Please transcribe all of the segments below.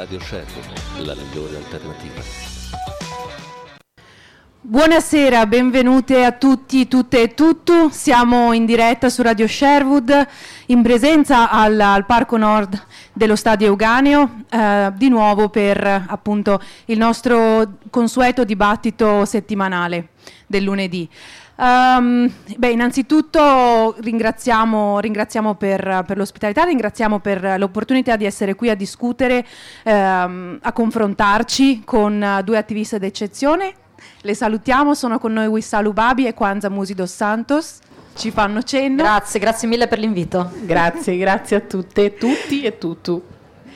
Radio Sherwood, la migliore alternativa. Buonasera, benvenute a tutti, tutte e tutto. Siamo in diretta su Radio Sherwood in presenza al Parco Nord dello Stadio Euganeo, di nuovo per appunto il nostro consueto dibattito settimanale del lunedì. Innanzitutto ringraziamo per l'ospitalità, ringraziamo per l'opportunità di essere qui a discutere, a confrontarci con due attiviste d'eccezione. Le salutiamo, sono con noi Wissal Ubabi e Kwanza Musi dos Santos. Ci fanno cenno. Grazie mille per l'invito. Grazie a tutte, tutti e tutto.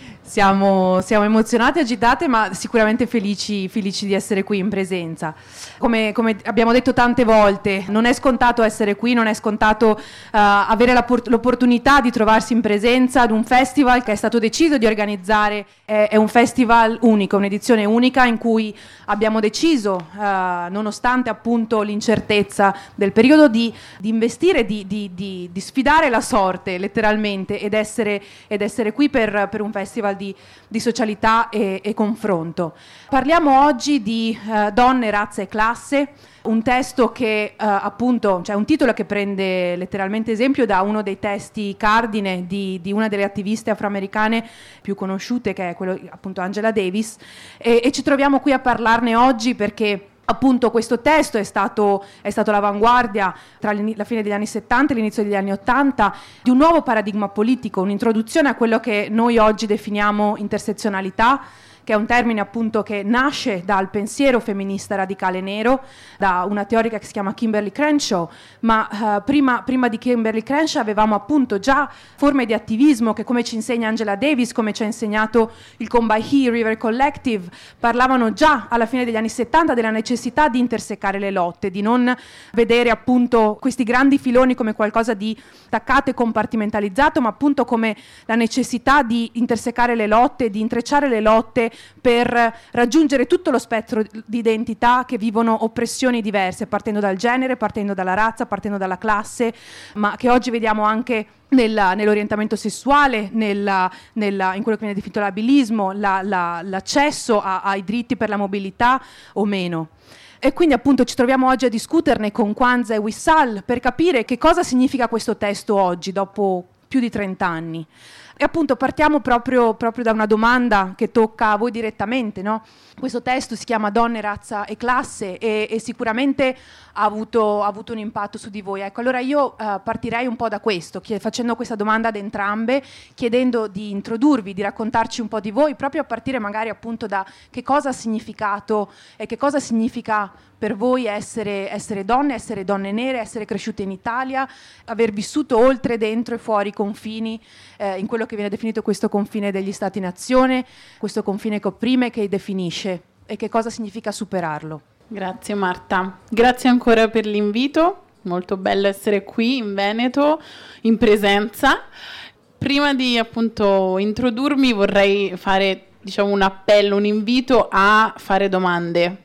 Siamo emozionate, agitate, ma sicuramente felici di essere qui in presenza. Come abbiamo detto tante volte, non è scontato essere qui, non è scontato avere l'opportunità di trovarsi in presenza ad un festival che è stato deciso di organizzare. È un festival unico, un'edizione unica in cui abbiamo deciso, nonostante appunto l'incertezza del periodo, di investire, di sfidare la sorte letteralmente ed essere qui per un festival di socialità e confronto. Parliamo oggi di donne, razza e classe, un testo che appunto, cioè un titolo che prende letteralmente esempio da uno dei testi cardine di una delle attiviste afroamericane più conosciute, che è quello appunto Angela Davis, e ci troviamo qui a parlarne oggi perché appunto questo testo è stato l'avanguardia tra la fine degli anni 70 e l'inizio degli anni 80 di un nuovo paradigma politico, un'introduzione a quello che noi oggi definiamo intersezionalità, che è un termine appunto che nasce dal pensiero femminista radicale nero, da una teorica che si chiama Kimberly Crenshaw, ma prima di Kimberly Crenshaw avevamo appunto già forme di attivismo che, come ci insegna Angela Davis, come ci ha insegnato il Combahee River Collective, parlavano già alla fine degli anni 70 della necessità di intersecare le lotte, di non vedere appunto questi grandi filoni come qualcosa di staccato e compartimentalizzato, ma appunto come la necessità di intersecare le lotte, di intrecciare le lotte per raggiungere tutto lo spettro di identità che vivono oppressioni diverse, partendo dal genere, partendo dalla razza, partendo dalla classe, ma che oggi vediamo anche nell'orientamento sessuale, in quello che viene definito l'abilismo, l'accesso ai diritti per la mobilità o meno. E quindi appunto ci troviamo oggi a discuterne con Kwanza e Wissal per capire che cosa significa questo testo oggi, dopo più di 30 anni. E appunto partiamo proprio da una domanda che tocca a voi direttamente, no? Questo testo si chiama Donne, razza e classe e sicuramente ha avuto un impatto su di voi. Ecco, allora io partirei un po' da questo, facendo questa domanda ad entrambe, chiedendo di introdurvi, di raccontarci un po' di voi, proprio a partire magari appunto da che cosa ha significato e che cosa significa per voi essere donne nere, essere cresciute in Italia, aver vissuto oltre, dentro e fuori i confini, in quello che viene definito questo confine degli Stati-nazione, questo confine che opprime, che definisce, e che cosa significa superarlo. Grazie Marta, grazie ancora per l'invito, molto bello essere qui in Veneto, in presenza. Prima di appunto introdurmi vorrei fare un appello, un invito a fare domande,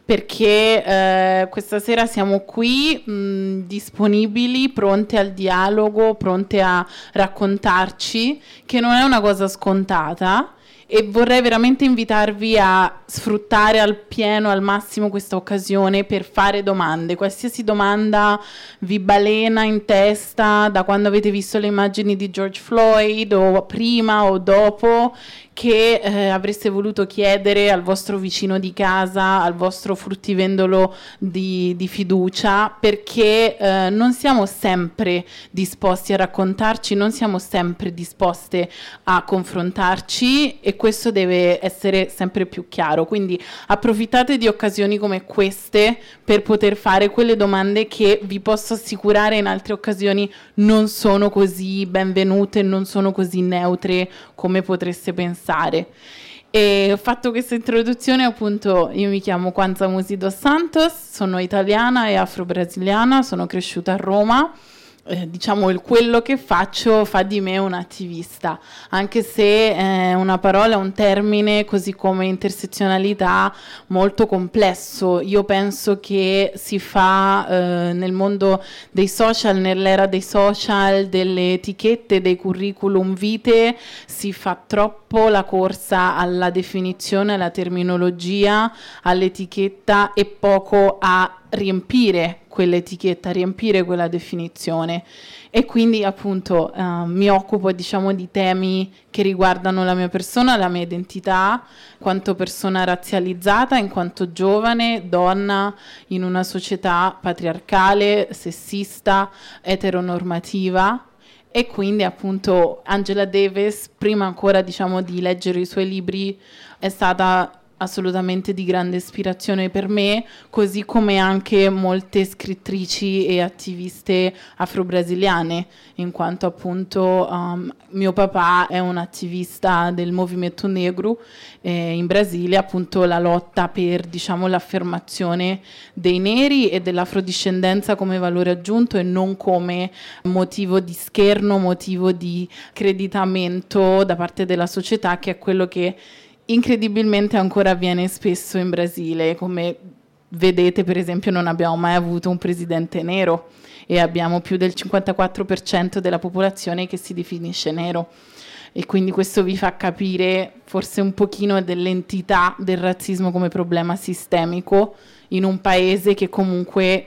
perché questa sera siamo qui disponibili, pronte al dialogo, pronte a raccontarci, che non è una cosa scontata, e vorrei veramente invitarvi a sfruttare al pieno, al massimo questa occasione per fare domande. Qualsiasi domanda vi balena in testa da quando avete visto le immagini di George Floyd, o prima o dopo, che avreste voluto chiedere al vostro vicino di casa, al vostro fruttivendolo di fiducia, perché non siamo sempre disposti a raccontarci, non siamo sempre disposte a confrontarci, e questo deve essere sempre più chiaro. Quindi approfittate di occasioni come queste per poter fare quelle domande che, vi posso assicurare, in altre occasioni non sono così benvenute, non sono così neutre come potreste pensare. E ho fatto questa introduzione, appunto. Io mi chiamo Kwanza Musi dos Santos, sono italiana e afro-brasiliana, sono cresciuta a Roma diciamo quello che faccio fa di me un attivista, anche se è una parola, un termine, così come intersezionalità, molto complesso. Io penso che si fa nel mondo dei social, nell'era dei social, delle etichette, dei curriculum vitae, si fa troppo la corsa alla definizione, alla terminologia, all'etichetta e poco a riempire quell'etichetta, riempire quella definizione. E quindi appunto mi occupo, diciamo, di temi che riguardano la mia persona, la mia identità, in quanto persona razzializzata, in quanto giovane, donna in una società patriarcale, sessista, eteronormativa. E quindi appunto Angela Davis, prima ancora, diciamo, di leggere i suoi libri, è stata assolutamente di grande ispirazione per me, così come anche molte scrittrici e attiviste afro-brasiliane, in quanto appunto mio papà è un attivista del movimento negro in Brasile, appunto la lotta per, diciamo, l'affermazione dei neri e dell'afrodiscendenza come valore aggiunto e non come motivo di scherno, motivo di creditamento da parte della società, che è quello che incredibilmente ancora avviene spesso in Brasile. Come vedete, per esempio, non abbiamo mai avuto un presidente nero e abbiamo più del 54% della popolazione che si definisce nero, e quindi questo vi fa capire forse un pochino dell'entità del razzismo come problema sistemico in un paese che comunque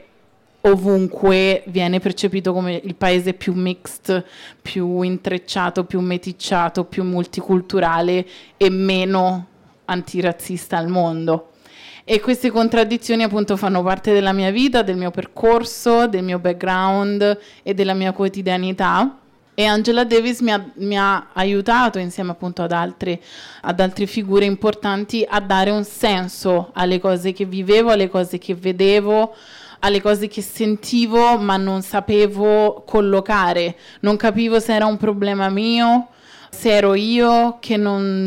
ovunque viene percepito come il paese più mixed, più intrecciato, più meticciato, più multiculturale e meno antirazzista al mondo. E queste contraddizioni appunto fanno parte della mia vita, del mio percorso, del mio background e della mia quotidianità. E Angela Davis mi ha aiutato, insieme appunto ad altre figure importanti, a dare un senso alle cose che vivevo, alle cose che vedevo, alle cose che sentivo ma non sapevo collocare, non capivo se era un problema mio, se ero io che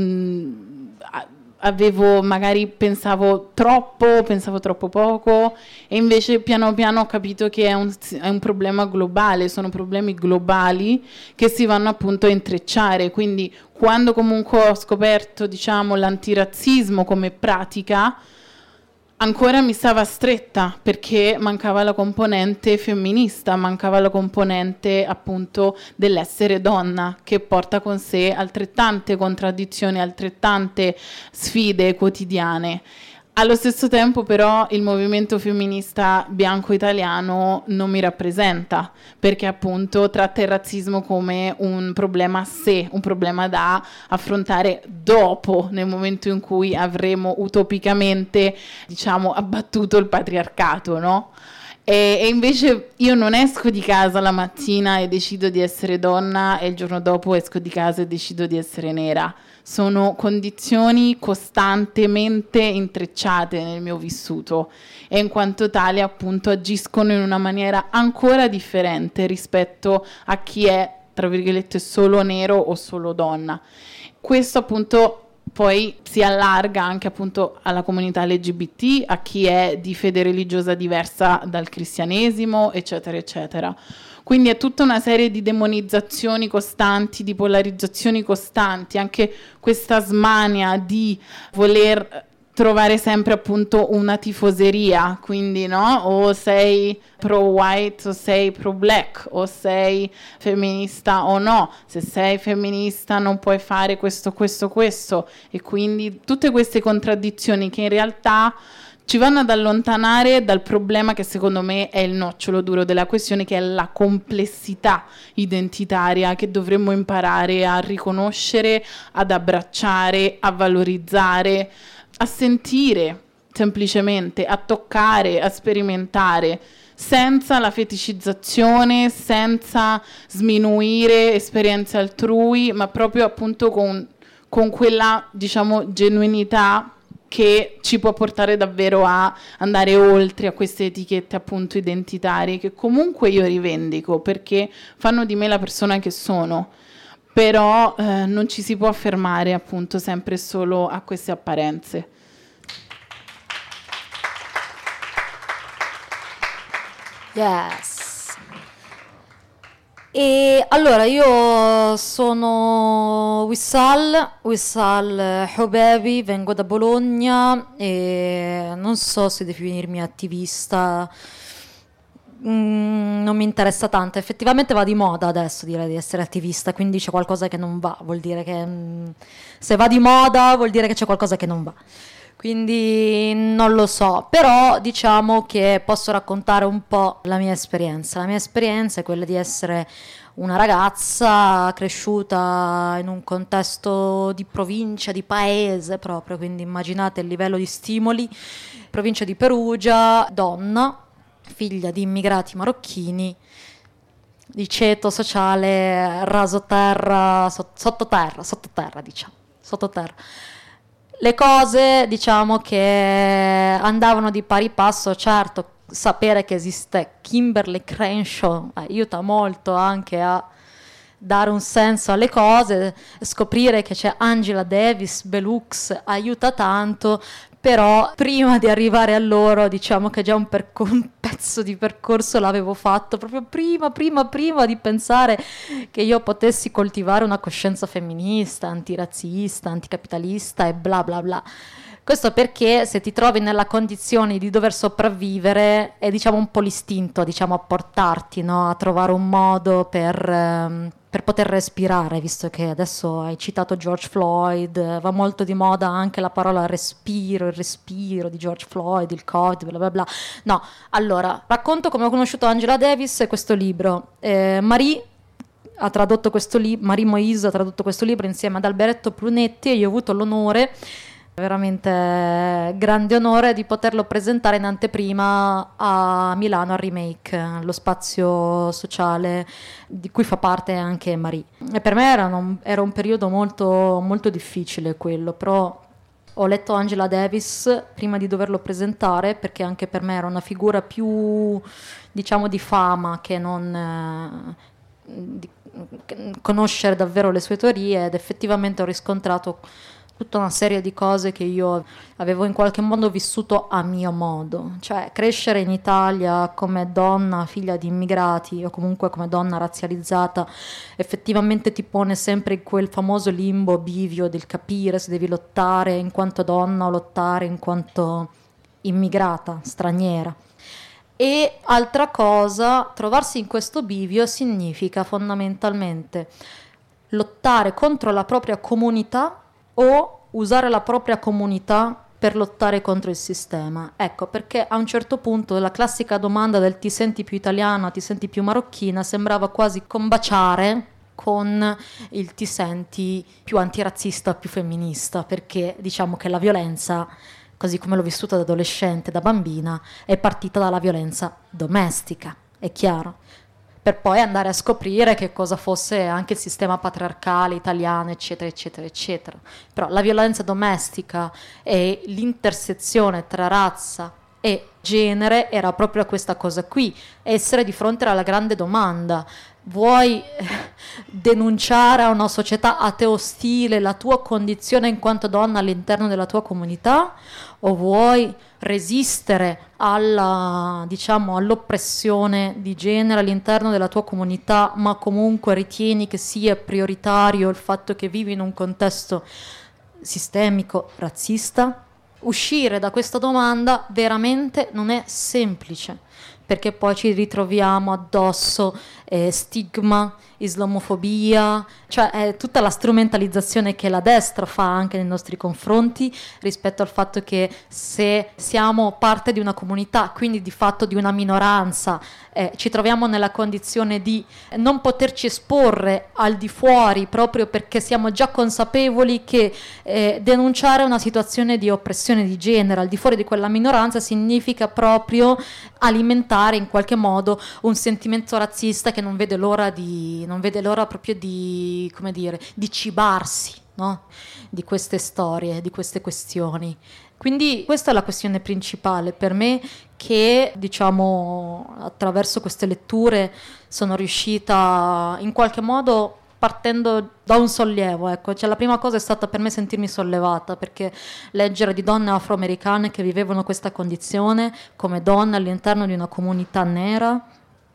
non avevo, magari pensavo troppo poco, e invece piano piano ho capito che è un problema globale, sono problemi globali che si vanno appunto a intrecciare. Quindi quando comunque ho scoperto, diciamo, l'antirazzismo come pratica, ancora mi stava stretta perché mancava la componente femminista, mancava la componente appunto dell'essere donna, che porta con sé altrettante contraddizioni, altrettante sfide quotidiane. Allo stesso tempo però il movimento femminista bianco italiano non mi rappresenta, perché appunto tratta il razzismo come un problema a sé, un problema da affrontare dopo, nel momento in cui avremo utopicamente, diciamo, abbattuto il patriarcato, no? E invece io non esco di casa la mattina e decido di essere donna e il giorno dopo esco di casa e decido di essere nera. Sono condizioni costantemente intrecciate nel mio vissuto e in quanto tale appunto agiscono in una maniera ancora differente rispetto a chi è, tra virgolette, solo nero o solo donna. Questo appunto poi si allarga anche appunto alla comunità LGBT, a chi è di fede religiosa diversa dal cristianesimo, eccetera, eccetera. Quindi è tutta una serie di demonizzazioni costanti, di polarizzazioni costanti, anche questa smania di voler trovare sempre appunto una tifoseria, quindi no, o sei pro white o sei pro black, o sei femminista o no, se sei femminista non puoi fare questo, e quindi tutte queste contraddizioni che in realtà ci vanno ad allontanare dal problema che secondo me è il nocciolo duro della questione, che è la complessità identitaria che dovremmo imparare a riconoscere, ad abbracciare, a valorizzare, a sentire semplicemente, a toccare, a sperimentare, senza la feticizzazione, senza sminuire esperienze altrui, ma proprio appunto con quella, diciamo, genuinità che ci può portare davvero a andare oltre a queste etichette appunto identitarie, che comunque io rivendico perché fanno di me la persona che sono, però non ci si può fermare appunto sempre solo a queste apparenze. Yes. E allora io sono Wissal Hobevi, vengo da Bologna e non so se definirmi attivista, non mi interessa tanto, effettivamente va di moda adesso dire di essere attivista, quindi c'è qualcosa che non va, vuol dire che se va di moda vuol dire che c'è qualcosa che non va. Quindi non lo so, però diciamo che posso raccontare un po' la mia esperienza. La mia esperienza è quella di essere una ragazza cresciuta in un contesto di provincia, di paese proprio, quindi immaginate il livello di stimoli. Provincia di Perugia, donna, figlia di immigrati marocchini, di ceto sociale rasoterra, sottoterra diciamo, sottoterra. Le cose, diciamo che andavano di pari passo, certo, sapere che esiste Kimberly Crenshaw aiuta molto anche a dare un senso alle cose, scoprire che c'è Angela Davis, Belux, aiuta tanto, però prima di arrivare a loro diciamo che già un pezzo di percorso l'avevo fatto proprio prima di pensare che io potessi coltivare una coscienza femminista, antirazzista, anticapitalista e bla bla bla. Questo perché se ti trovi nella condizione di dover sopravvivere è diciamo un po' l'istinto diciamo a portarti, no? A trovare un modo per poter respirare, visto che adesso hai citato George Floyd, va molto di moda anche la parola respiro, il respiro di George Floyd, il Covid, bla bla bla. No, allora, racconto come ho conosciuto Angela Davis e questo libro. Marie ha tradotto questo libro, Marie Moïse ha tradotto questo libro insieme ad Alberto Prunetti e io ho avuto l'onore, veramente grande onore, di poterlo presentare in anteprima a Milano al Remake, lo spazio sociale di cui fa parte anche Marie. E per me era un periodo molto, molto difficile quello, però ho letto Angela Davis prima di doverlo presentare perché anche per me era una figura più, diciamo, di fama che non di conoscere davvero le sue teorie, ed effettivamente ho riscontrato tutta una serie di cose che io avevo in qualche modo vissuto a mio modo, cioè crescere in Italia come donna figlia di immigrati o comunque come donna razzializzata effettivamente ti pone sempre in quel famoso limbo bivio del capire se devi lottare in quanto donna o lottare in quanto immigrata, straniera. E altra cosa, trovarsi in questo bivio significa fondamentalmente lottare contro la propria comunità o usare la propria comunità per lottare contro il sistema. Ecco, perché a un certo punto la classica domanda del ti senti più italiana, ti senti più marocchina, sembrava quasi combaciare con il ti senti più antirazzista, più femminista, perché diciamo che la violenza, così come l'ho vissuta da adolescente, da bambina, è partita dalla violenza domestica, è chiaro, per poi andare a scoprire che cosa fosse anche il sistema patriarcale italiano, eccetera, eccetera, eccetera. Però la violenza domestica e l'intersezione tra razza e genere era proprio questa cosa qui, essere di fronte alla grande domanda: vuoi denunciare a una società a te ostile la tua condizione in quanto donna all'interno della tua comunità, o vuoi resistere alla, diciamo, all'oppressione di genere all'interno della tua comunità, ma comunque ritieni che sia prioritario il fatto che vivi in un contesto sistemico razzista? Uscire da questa domanda veramente non è semplice, perché poi ci ritroviamo addosso stigma, islamofobia, cioè tutta la strumentalizzazione che la destra fa anche nei nostri confronti rispetto al fatto che se siamo parte di una comunità, quindi di fatto di una minoranza, ci troviamo nella condizione di non poterci esporre al di fuori proprio perché siamo già consapevoli che denunciare una situazione di oppressione di genere al di fuori di quella minoranza significa proprio alimentare in qualche modo un sentimento razzista che non vede l'ora proprio di, come dire, di cibarsi, no? Di queste storie, di queste questioni. Quindi questa è la questione principale per me, che diciamo attraverso queste letture sono riuscita in qualche modo, partendo da un sollievo, ecco, cioè la prima cosa è stata per me sentirmi sollevata, perché leggere di donne afroamericane che vivevano questa condizione come donne all'interno di una comunità nera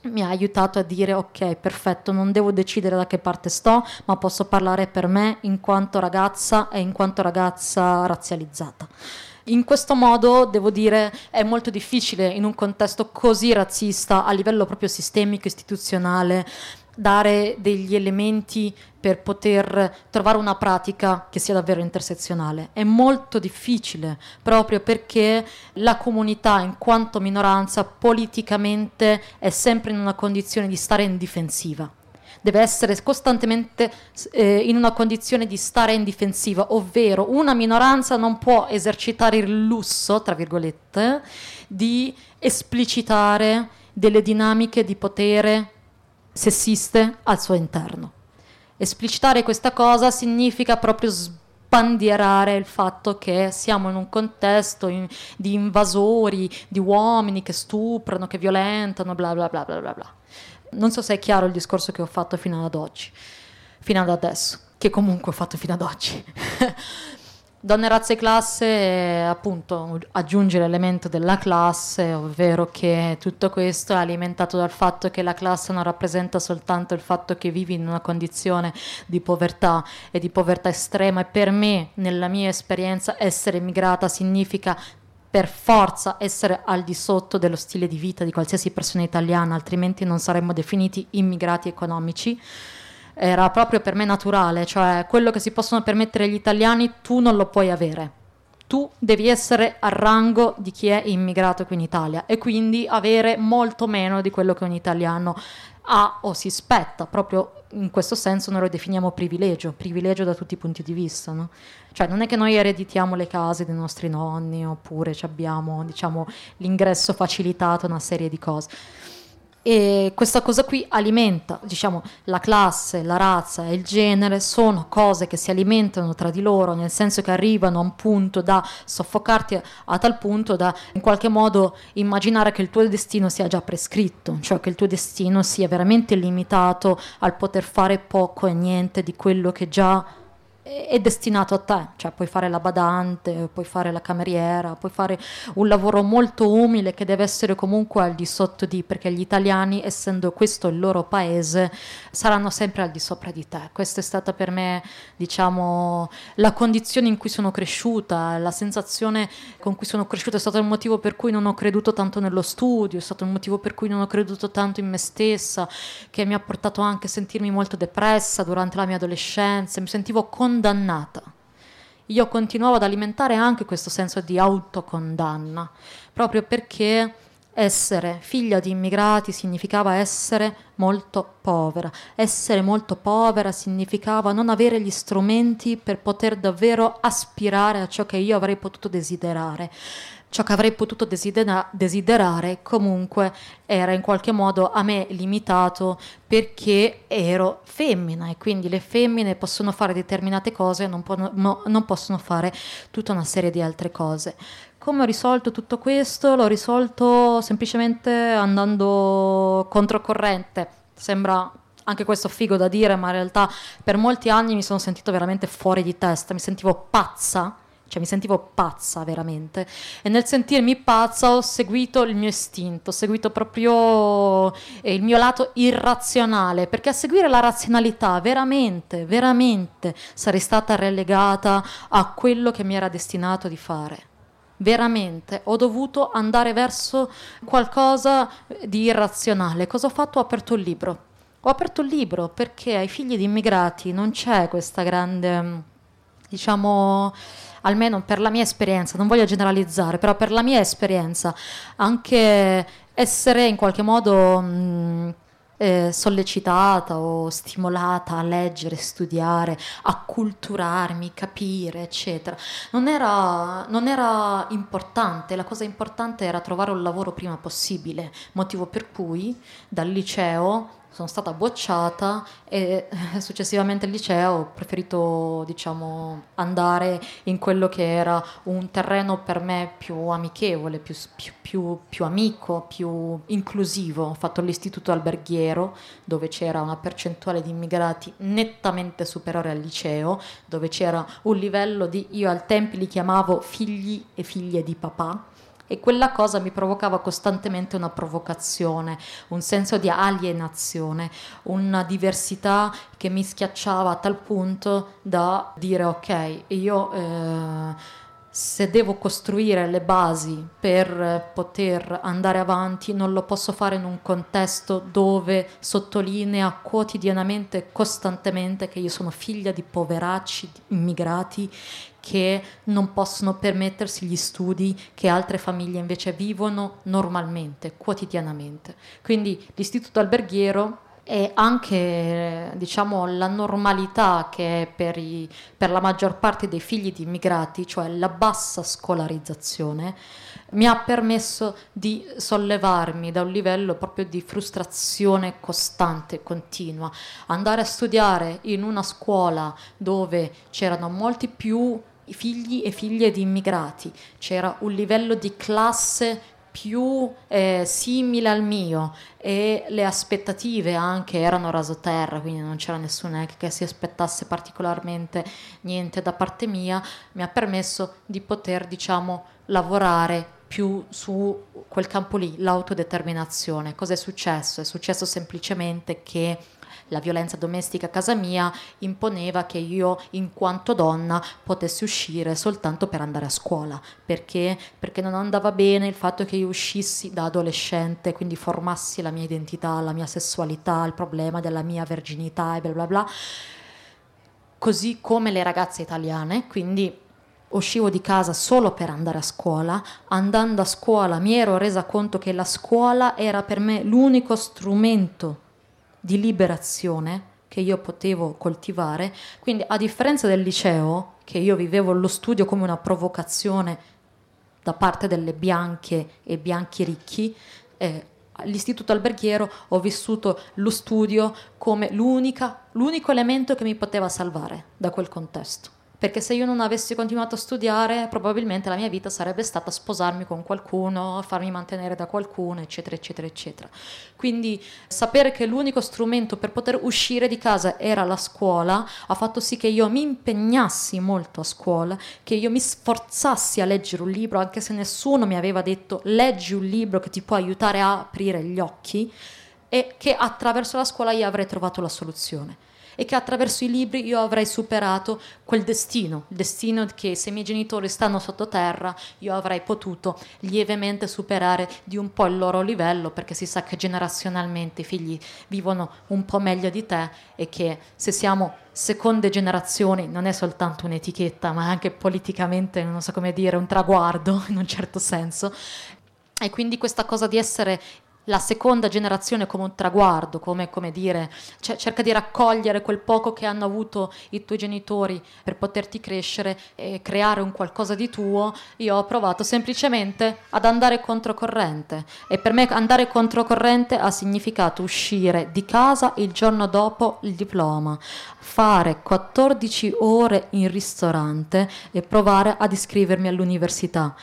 mi ha aiutato a dire ok, perfetto, non devo decidere da che parte sto, ma posso parlare per me in quanto ragazza e in quanto ragazza razzializzata. In questo modo, devo dire, è molto difficile in un contesto così razzista a livello proprio sistemico, istituzionale, dare degli elementi per poter trovare una pratica che sia davvero intersezionale. È molto difficile proprio perché la comunità in quanto minoranza politicamente è sempre in una condizione di stare in difensiva. Deve essere costantemente in una condizione di stare in difensiva, ovvero una minoranza non può esercitare il lusso, tra virgolette, di esplicitare delle dinamiche di potere sessiste al suo interno. Esplicitare questa cosa significa proprio sbandierare il fatto che siamo in un contesto di invasori, di uomini che stuprano, che violentano, bla bla bla bla bla bla. Non so se è chiaro il discorso che ho fatto fino ad oggi, fino ad adesso, che comunque ho fatto fino ad oggi. Donne, razza e classe, appunto, aggiunge l'elemento della classe, ovvero che tutto questo è alimentato dal fatto che la classe non rappresenta soltanto il fatto che vivi in una condizione di povertà e di povertà estrema, e per me, nella mia esperienza, essere immigrata significa per forza essere al di sotto dello stile di vita di qualsiasi persona italiana, altrimenti non saremmo definiti immigrati economici. Era proprio per me naturale, cioè quello che si possono permettere gli italiani tu non lo puoi avere. Tu devi essere al rango di chi è immigrato qui in Italia e quindi avere molto meno di quello che un italiano ha o si spetta. Proprio in questo senso noi lo definiamo privilegio da tutti i punti di vista, no? Cioè non è che noi ereditiamo le case dei nostri nonni oppure abbiamo, diciamo, l'ingresso facilitato a una serie di cose. E questa cosa qui alimenta, diciamo, la classe, la razza e il genere sono cose che si alimentano tra di loro, nel senso che arrivano a un punto da soffocarti a tal punto da in qualche modo immaginare che il tuo destino sia già prescritto, cioè che il tuo destino sia veramente limitato al poter fare poco e niente di quello che già è destinato a te, cioè puoi fare la badante, puoi fare la cameriera, puoi fare un lavoro molto umile che deve essere comunque al di sotto di, perché gli italiani, essendo questo il loro paese, saranno sempre al di sopra di te. Questa è stata per me, diciamo, la condizione in cui sono cresciuta, la sensazione con cui sono cresciuta, è stato il motivo per cui non ho creduto tanto nello studio, è stato il motivo per cui non ho creduto tanto in me stessa, che mi ha portato anche a sentirmi molto depressa durante la mia adolescenza, mi sentivo condannata. Io continuavo ad alimentare anche questo senso di autocondanna, proprio perché essere figlia di immigrati significava essere molto povera. Essere molto povera significava non avere gli strumenti per poter davvero aspirare a ciò che io avrei potuto desiderare. Ciò che avrei potuto desiderare comunque era in qualche modo a me limitato perché ero femmina e quindi le femmine possono fare determinate cose e non possono fare tutta una serie di altre cose. Come ho risolto tutto questo? L'ho risolto semplicemente andando controcorrente. Sembra anche questo figo da dire, ma in realtà per molti anni mi sono sentito veramente fuori di testa, mi sentivo pazza veramente, e nel sentirmi pazza ho seguito il mio istinto, ho seguito proprio il mio lato irrazionale, perché a seguire la razionalità veramente sarei stata relegata a quello che mi era destinato di fare. Veramente ho dovuto andare verso qualcosa di irrazionale. Cosa ho fatto? Ho aperto il libro. Ho aperto il libro perché ai figli di immigrati non c'è questa grande, diciamo, almeno per la mia esperienza, non voglio generalizzare, però per la mia esperienza, anche essere in qualche modo sollecitata o stimolata a leggere, studiare, acculturarmi, capire, eccetera, non era importante. La cosa importante era trovare un lavoro prima possibile, motivo per cui dal liceo sono stata bocciata e successivamente al liceo ho preferito, diciamo, andare in quello che era un terreno per me più amichevole, più amico, più inclusivo. Ho fatto l'istituto alberghiero, dove c'era una percentuale di immigrati nettamente superiore al liceo, dove c'era un livello di, io al tempo li chiamavo figli e figlie di papà, e quella cosa mi provocava costantemente una provocazione, un senso di alienazione, una diversità che mi schiacciava a tal punto da dire ok, io se devo costruire le basi per poter andare avanti non lo posso fare in un contesto dove sottolinea quotidianamente, costantemente che io sono figlia di poveracci immigrati che non possono permettersi gli studi che altre famiglie invece vivono normalmente, quotidianamente. Quindi l'istituto alberghiero e anche diciamo la normalità che è per la maggior parte dei figli di immigrati, cioè la bassa scolarizzazione, mi ha permesso di sollevarmi da un livello proprio di frustrazione costante, continua. Andare a studiare in una scuola dove c'erano molti più figli e figlie di immigrati, c'era un livello di classe più simile al mio e le aspettative anche erano rasoterra, quindi non c'era nessuno che si aspettasse particolarmente niente da parte mia, mi ha permesso di poter diciamo lavorare più su quel campo lì, l'autodeterminazione. Cosa è successo? È successo semplicemente che la violenza domestica a casa mia imponeva che io, in quanto donna, potessi uscire soltanto per andare a scuola. Perché? Perché non andava bene il fatto che io uscissi da adolescente, quindi formassi la mia identità, la mia sessualità, il problema della mia verginità e bla bla bla. Così come le ragazze italiane, quindi uscivo di casa solo per andare a scuola. Andando a scuola mi ero resa conto che la scuola era per me l'unico strumento di liberazione che io potevo coltivare. Quindi a differenza del liceo, che io vivevo lo studio come una provocazione da parte delle bianche e bianchi ricchi, all'istituto alberghiero ho vissuto lo studio come l'unico elemento che mi poteva salvare da quel contesto. Perché se io non avessi continuato a studiare, probabilmente la mia vita sarebbe stata sposarmi con qualcuno, farmi mantenere da qualcuno, eccetera, eccetera, eccetera. Quindi sapere che l'unico strumento per poter uscire di casa era la scuola ha fatto sì che io mi impegnassi molto a scuola, che io mi sforzassi a leggere un libro, anche se nessuno mi aveva detto leggi un libro che ti può aiutare a aprire gli occhi, e che attraverso la scuola io avrei trovato la soluzione. E che attraverso i libri io avrei superato quel destino, il destino che se i miei genitori stanno sottoterra io avrei potuto lievemente superare di un po' il loro livello, perché si sa che generazionalmente i figli vivono un po' meglio di te e che se siamo seconde generazioni non è soltanto un'etichetta, ma anche politicamente, non so come dire, un traguardo in un certo senso. E quindi questa cosa di essere la seconda generazione come un traguardo, come dire, cerca di raccogliere quel poco che hanno avuto i tuoi genitori per poterti crescere e creare un qualcosa di tuo. Io ho provato semplicemente ad andare controcorrente, e per me andare controcorrente ha significato uscire di casa il giorno dopo il diploma, fare 14 ore in ristorante e provare ad iscrivermi all'università.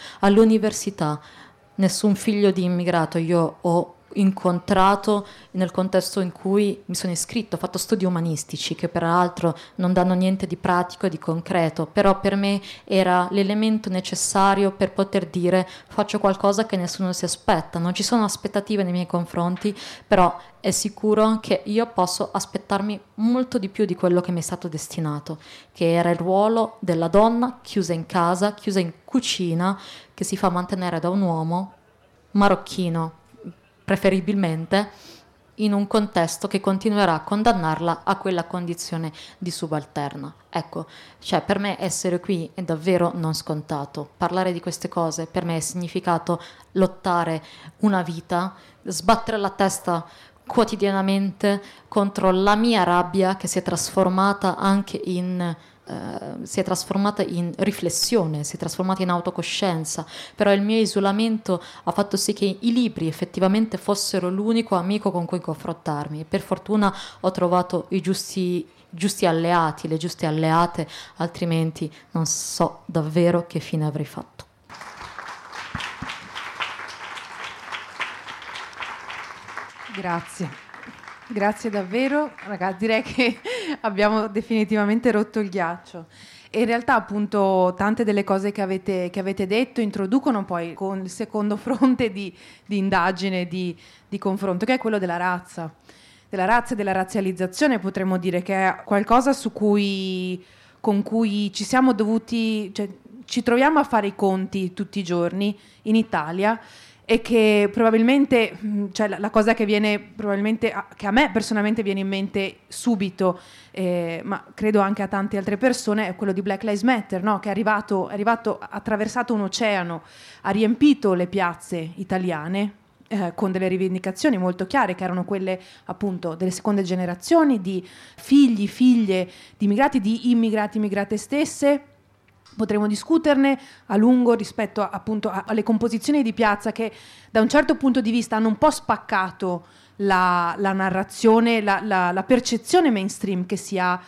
Nessun figlio di immigrato io ho incontrato nel contesto in cui mi sono iscritto. Ho fatto studi umanistici che peraltro non danno niente di pratico e di concreto, però per me era l'elemento necessario per poter dire faccio qualcosa che nessuno si aspetta. Non ci sono aspettative nei miei confronti, però è sicuro che io posso aspettarmi molto di più di quello che mi è stato destinato, che era il ruolo della donna chiusa in casa, chiusa in cucina, che si fa mantenere da un uomo marocchino, preferibilmente, in un contesto che continuerà a condannarla a quella condizione di subalterna. Ecco, cioè per me essere qui è davvero non scontato. Parlare di queste cose per me è significato lottare una vita, sbattere la testa quotidianamente contro la mia rabbia che si è trasformata anche in riflessione, si è trasformata in autocoscienza. Però il mio isolamento ha fatto sì che i libri effettivamente fossero l'unico amico con cui confrontarmi, e per fortuna ho trovato i giusti alleati, le giuste alleate, altrimenti non so davvero che fine avrei fatto. Grazie davvero, ragazzi, direi che abbiamo definitivamente rotto il ghiaccio. E in realtà appunto tante delle cose che avete detto introducono poi con il secondo fronte di indagine, di confronto, che è quello della razza e della razzializzazione. Potremmo dire che è qualcosa con cui ci siamo dovuti, cioè, ci troviamo a fare i conti tutti i giorni in Italia, e che probabilmente, cioè la cosa che viene probabilmente, che a me personalmente viene in mente subito, ma credo anche a tante altre persone, è quello di Black Lives Matter, no? Che è arrivato, ha attraversato un oceano, ha riempito le piazze italiane con delle rivendicazioni molto chiare, che erano quelle appunto delle seconde generazioni, di figli, figlie di immigrati, di immigrati, immigrate stesse. Potremo discuterne a lungo rispetto appunto alle composizioni di piazza, che da un certo punto di vista hanno un po' spaccato la narrazione, la percezione mainstream che si ha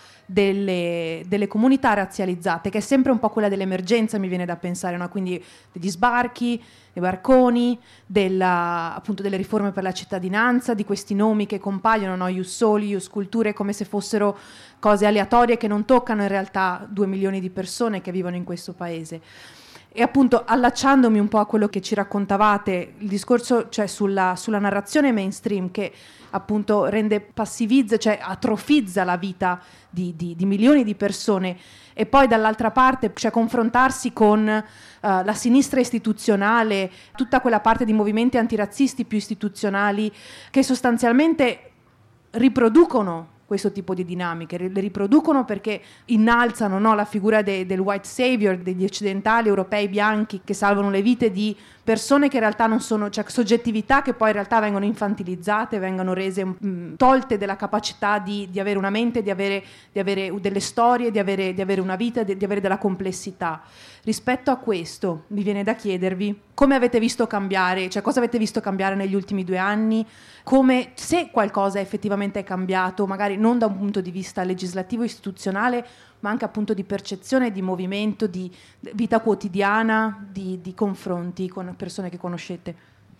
delle comunità razzializzate, che è sempre un po' quella dell'emergenza, mi viene da pensare, no? Quindi degli sbarchi, dei barconi, appunto delle riforme per la cittadinanza, di questi nomi che compaiono, no? Ius Soli, Ius Culturae, come se fossero cose aleatorie che non toccano in realtà 2 milioni di persone che vivono in questo paese. E appunto, allacciandomi un po' a quello che ci raccontavate, il discorso, cioè sulla narrazione mainstream, che appunto passivizza, cioè atrofizza la vita di milioni di persone, e poi dall'altra parte, cioè, confrontarsi con la sinistra istituzionale, tutta quella parte di movimenti antirazzisti più istituzionali, che sostanzialmente riproducono questo tipo di dinamiche, le riproducono perché innalzano, no, la figura del white savior, degli occidentali europei bianchi che salvano le vite di persone che in realtà non sono, cioè soggettività che poi in realtà vengono infantilizzate, vengono rese tolte della capacità di avere una mente, di avere delle storie, di avere una vita, di avere della complessità. Rispetto a questo mi viene da chiedervi come avete visto cambiare, cioè cosa avete visto cambiare negli ultimi 2 anni, come, se qualcosa effettivamente è cambiato, magari non da un punto di vista legislativo, istituzionale, ma anche appunto di percezione, di movimento, di vita quotidiana, di confronti con persone che conoscete.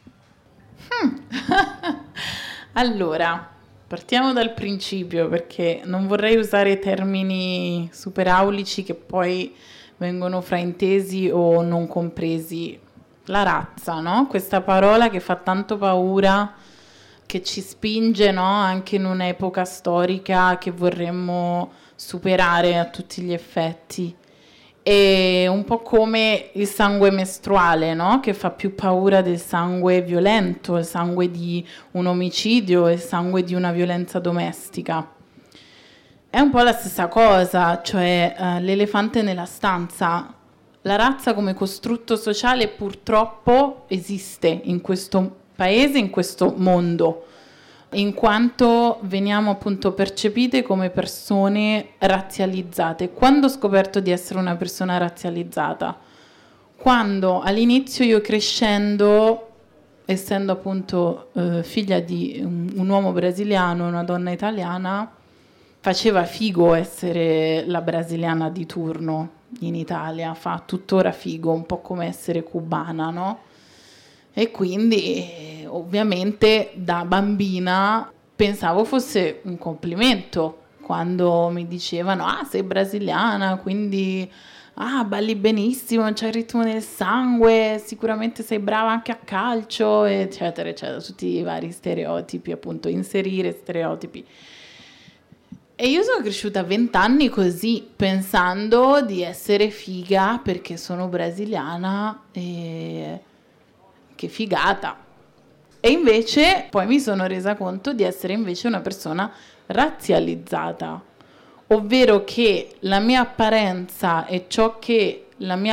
Allora, partiamo dal principio, perché non vorrei usare termini super aulici che poi vengono fraintesi o non compresi. La razza, no? Questa parola che fa tanto paura, che ci spinge, no? Anche in un'epoca storica che vorremmo superare a tutti gli effetti. È un po' come il sangue mestruale, no? Che fa più paura del sangue violento, il sangue di un omicidio, il sangue di una violenza domestica. È un po' la stessa cosa, cioè l'elefante nella stanza. La razza come costrutto sociale purtroppo esiste in questo paese, in questo mondo, in quanto veniamo appunto percepite come persone razzializzate. Quando ho scoperto di essere una persona razzializzata? Quando all'inizio io crescendo, essendo appunto figlia di un uomo brasiliano e una donna italiana, faceva figo essere la brasiliana di turno in Italia, fa tuttora figo, un po' come essere cubana, no? E quindi ovviamente da bambina pensavo fosse un complimento quando mi dicevano sei brasiliana, quindi balli benissimo, c'è il ritmo nel sangue, sicuramente sei brava anche a calcio, eccetera, eccetera, tutti i vari stereotipi, appunto, inserire stereotipi. E io sono cresciuta a 20 anni così, pensando di essere figa perché sono brasiliana e che figata. E invece poi mi sono resa conto di essere invece una persona razzializzata, ovvero che la mia apparenza e ciò che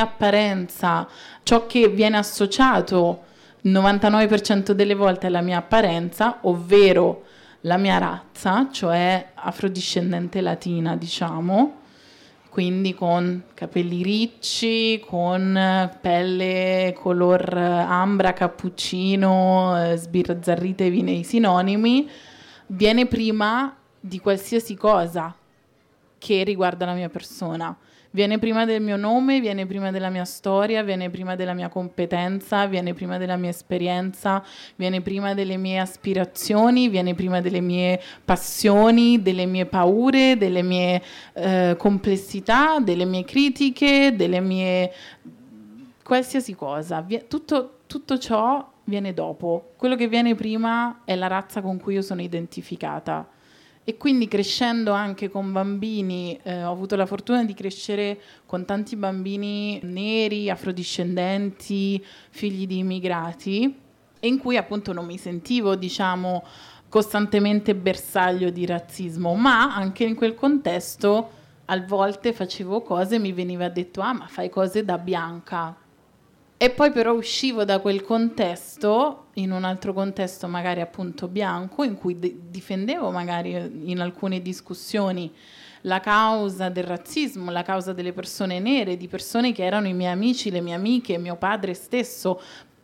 viene associato il 99% delle volte alla mia apparenza, ovvero la mia razza, cioè afrodiscendente latina, diciamo, quindi con capelli ricci, con pelle color ambra, cappuccino, sbizzarritevi nei sinonimi, viene prima di qualsiasi cosa. che riguarda la mia persona. Viene prima del mio nome, viene prima della mia storia, viene prima della mia competenza, viene prima della mia esperienza, viene prima delle mie aspirazioni, viene prima delle mie passioni, delle mie paure, delle mie complessità, delle mie critiche, delle mie... qualsiasi cosa. Tutto ciò viene dopo. Quello che viene prima è la razza con cui io sono identificata. E quindi crescendo anche con bambini, ho avuto la fortuna di crescere con tanti bambini neri, afrodiscendenti, figli di immigrati, in cui appunto non mi sentivo, diciamo, costantemente bersaglio di razzismo, ma anche in quel contesto a volte facevo cose e mi veniva detto ma fai cose da bianca. E poi però uscivo da quel contesto, in un altro contesto magari appunto bianco, in cui difendevo magari in alcune discussioni la causa del razzismo, la causa delle persone nere, di persone che erano i miei amici, le mie amiche, mio padre stesso,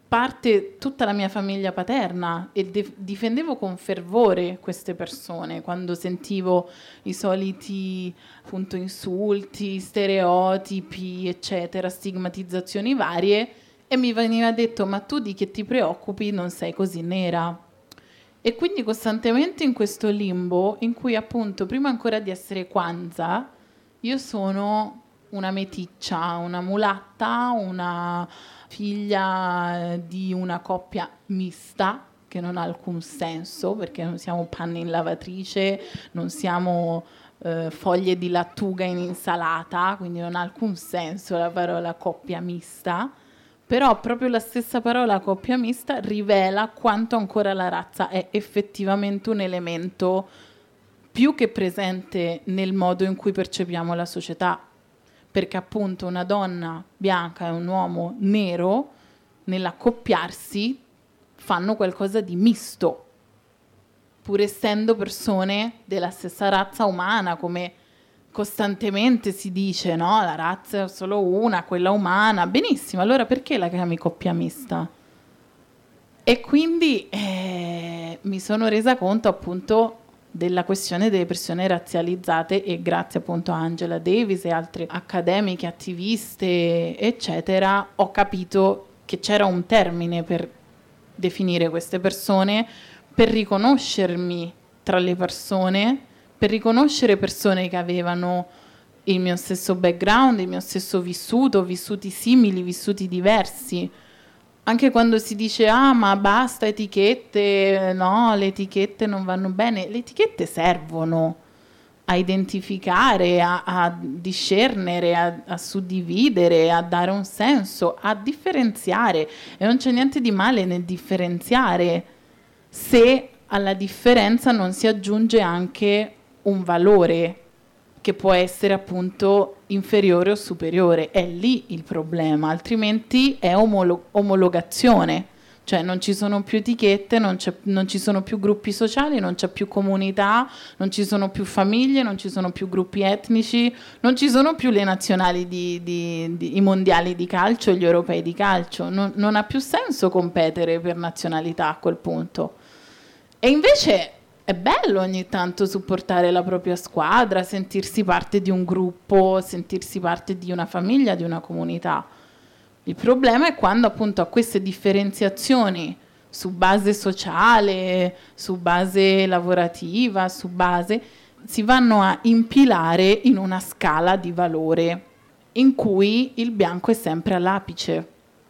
tutta la mia famiglia paterna, e difendevo con fervore queste persone quando sentivo i soliti appunto insulti, stereotipi, eccetera, stigmatizzazioni varie. E mi veniva detto, ma tu di che ti preoccupi, non sei così nera. E quindi costantemente in questo limbo in cui appunto prima ancora di essere Kwanzaa io sono una meticcia, una mulatta, una figlia di una coppia mista che non ha alcun senso, perché non siamo panni in lavatrice, non siamo foglie di lattuga in insalata, quindi non ha alcun senso la parola coppia mista. Però proprio la stessa parola coppia mista rivela quanto ancora la razza è effettivamente un elemento più che presente nel modo in cui percepiamo la società, perché appunto una donna bianca e un uomo nero nell'accoppiarsi fanno qualcosa di misto, pur essendo persone della stessa razza umana, come costantemente si dice, no? La razza è solo una, quella umana. Benissimo, allora perché la chiami coppia mista? E quindi mi sono resa conto appunto della questione delle persone razzializzate, e grazie appunto a Angela Davis e altre accademiche, attiviste, eccetera, ho capito che c'era un termine per definire queste persone, per riconoscermi tra le persone, per riconoscere persone che avevano il mio stesso background, il mio stesso vissuto, vissuti simili, vissuti diversi. Anche quando si dice ma basta etichette, no, le etichette non vanno bene, le etichette servono a identificare, a discernere, a suddividere, a dare un senso, a differenziare, e non c'è niente di male nel differenziare se alla differenza non si aggiunge anche un valore che può essere appunto inferiore o superiore. È lì il problema, altrimenti è omologazione, cioè non ci sono più etichette, non ci sono più gruppi sociali, non c'è più comunità, non ci sono più famiglie, non ci sono più gruppi etnici, non ci sono più le nazionali i mondiali di calcio e gli europei di calcio, non ha più senso competere per nazionalità a quel punto. E invece è bello ogni tanto supportare la propria squadra, sentirsi parte di un gruppo, sentirsi parte di una famiglia, di una comunità. Il problema è quando appunto a queste differenziazioni su base sociale, su base lavorativa, si vanno a impilare in una scala di valore in cui il bianco è sempre all'apice.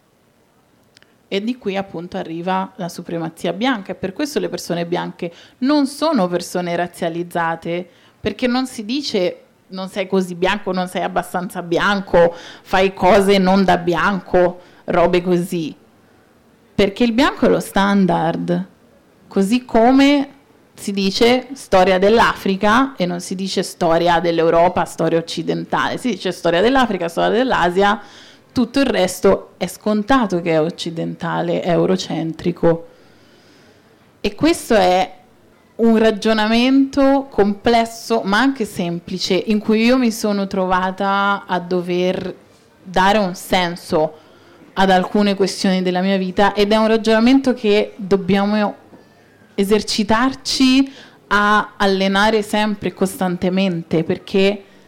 E di qui appunto arriva la supremazia bianca, e per questo le persone bianche non sono persone razzializzate, perché non si dice non sei così bianco, non sei abbastanza bianco, fai cose non da bianco, robe così, perché il bianco è lo standard, così come si dice storia dell'Africa e non si dice storia dell'Europa, storia occidentale, si dice storia dell'Africa, storia dell'Asia. Tutto il resto è scontato che è occidentale, è eurocentrico. E questo è un ragionamento complesso, ma anche semplice, in cui io mi sono trovata a dover dare un senso ad alcune questioni della mia vita, ed è un ragionamento che dobbiamo esercitarci a allenare sempre, costantemente, perché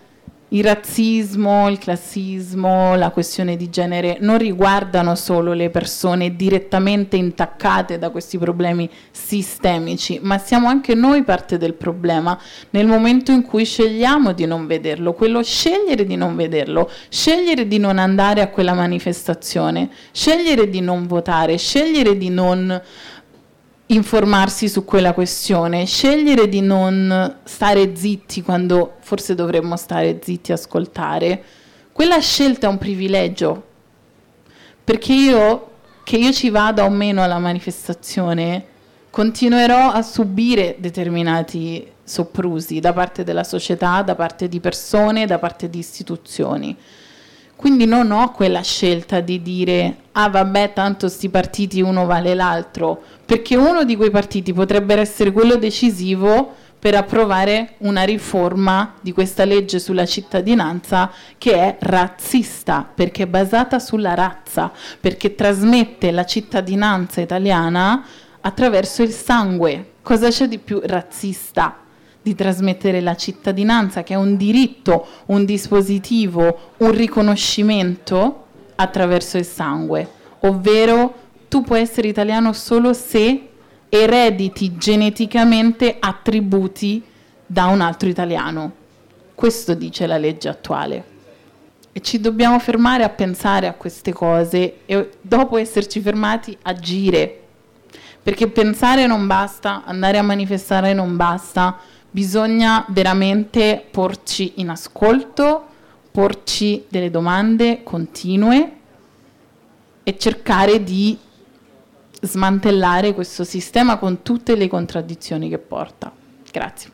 Il razzismo, il classismo, la questione di genere non riguardano solo le persone direttamente intaccate da questi problemi sistemici, ma siamo anche noi parte del problema nel momento in cui scegliamo di non vederlo. Quello scegliere di non vederlo, scegliere di non andare a quella manifestazione, scegliere di non votare, scegliere di non informarsi su quella questione, scegliere di non stare zitti quando forse dovremmo stare zitti e ascoltare, quella scelta è un privilegio, perché che io ci vada o meno alla manifestazione continuerò a subire determinati soprusi da parte della società, da parte di persone, da parte di istituzioni. Quindi non ho quella scelta di dire ah vabbè tanto sti partiti uno vale l'altro, perché uno di quei partiti potrebbe essere quello decisivo per approvare una riforma di questa legge sulla cittadinanza che è razzista, perché è basata sulla razza, perché trasmette la cittadinanza italiana attraverso il sangue. Cosa c'è di più razzista di trasmettere la cittadinanza, che è un diritto, un dispositivo, un riconoscimento attraverso il sangue, ovvero tu puoi essere italiano solo se erediti geneticamente attributi da un altro italiano. Questo dice la legge attuale. E ci dobbiamo fermare a pensare a queste cose e dopo esserci fermati agire, perché pensare non basta, andare a manifestare non basta. Bisogna veramente porci in ascolto, porci delle domande continue e cercare di smantellare questo sistema con tutte le contraddizioni che porta. Grazie.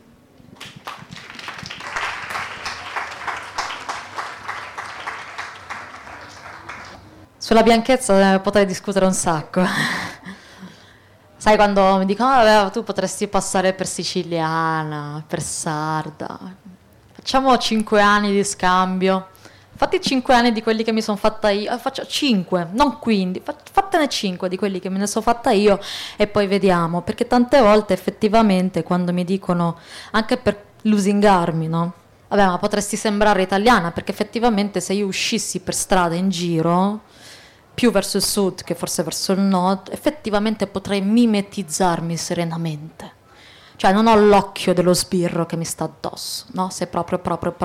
Sulla bianchezza potrei discutere un sacco. Sai quando mi dicono vabbè, tu potresti passare per siciliana, per sarda, facciamo 5 anni di scambio, fatti 5 anni di quelli che mi sono fatta io, faccio 5, non 15, fattene 5 di quelli che me ne sono fatta io e poi vediamo, perché tante volte effettivamente quando mi dicono, anche per lusingarmi, no? Vabbè, ma potresti sembrare italiana, perché effettivamente se io uscissi per strada in giro più verso il sud che forse verso il nord, effettivamente potrei mimetizzarmi serenamente. Cioè non ho l'occhio dello sbirro che mi sta addosso, no? Se proprio.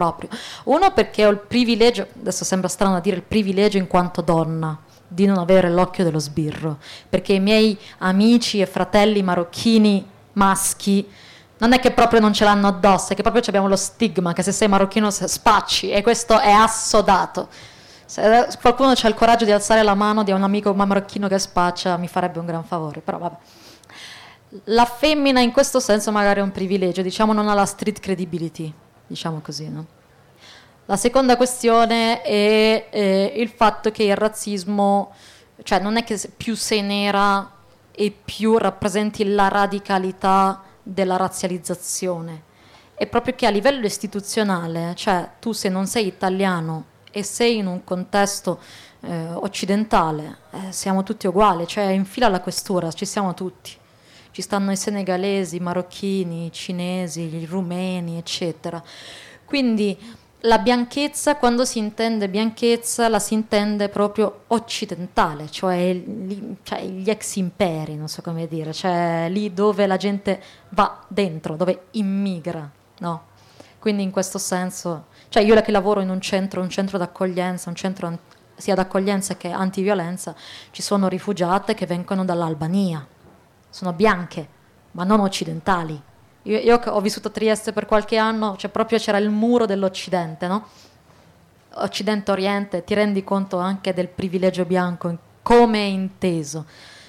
Uno, perché ho il privilegio, adesso sembra strano da dire il privilegio in quanto donna, di non avere l'occhio dello sbirro, perché i miei amici e fratelli marocchini maschi non è che proprio non ce l'hanno addosso, è che proprio abbiamo lo stigma che se sei marocchino spacci, e questo è assodato. Se qualcuno c'ha il coraggio di alzare la mano di un amico marocchino che spaccia, mi farebbe un gran favore, però vabbè. La femmina in questo senso magari è un privilegio, diciamo non ha la street credibility, diciamo così, no? La seconda questione è il fatto che il razzismo, cioè non è che più sei nera e più rappresenti la radicalità della razzializzazione, è proprio che a livello istituzionale, cioè tu se non sei italiano e sei in un contesto occidentale, siamo tutti uguali, cioè in fila alla questura ci siamo tutti, ci stanno i senegalesi, i marocchini, i cinesi, i rumeni, eccetera. Quindi la bianchezza, quando si intende bianchezza, la si intende proprio occidentale, cioè gli ex imperi, non so come dire, cioè lì dove la gente va dentro, dove immigra, no? Quindi in questo senso, cioè io che lavoro in un centro d'accoglienza, un centro sia d'accoglienza che antiviolenza, ci sono rifugiate che vengono dall'Albania, sono bianche, ma non occidentali. Io ho vissuto a Trieste per qualche anno, cioè proprio c'era il muro dell'Occidente, no? Occidente-Oriente, ti rendi conto anche del privilegio bianco, come è inteso.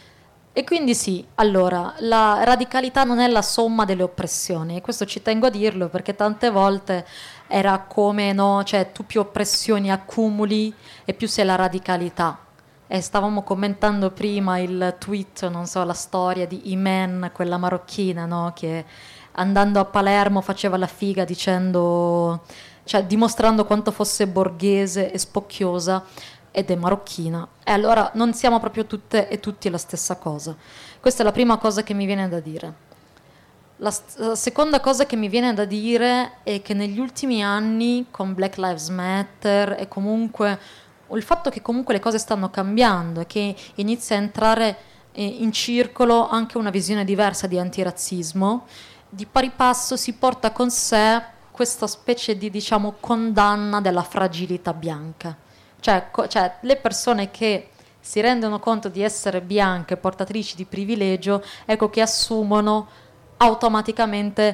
E quindi sì, allora, la radicalità non è la somma delle oppressioni, e questo ci tengo a dirlo perché tante volte era come, no, cioè tu più oppressioni accumuli e più sei la radicalità. E stavamo commentando prima il tweet, non so, la storia di Imen, quella marocchina, no, che andando a Palermo faceva la figa dicendo, cioè dimostrando quanto fosse borghese e spocchiosa, ed è marocchina. E allora non siamo proprio tutte e tutti la stessa cosa. Questa è la prima cosa che mi viene da dire. La seconda cosa che mi viene da dire è che negli ultimi anni con Black Lives Matter e comunque il fatto che comunque le cose stanno cambiando e che inizia a entrare in circolo anche una visione diversa di antirazzismo, di pari passo si porta con sé questa specie di, diciamo, condanna della fragilità bianca. Cioè le persone che si rendono conto di essere bianche, portatrici di privilegio, ecco che assumono automaticamente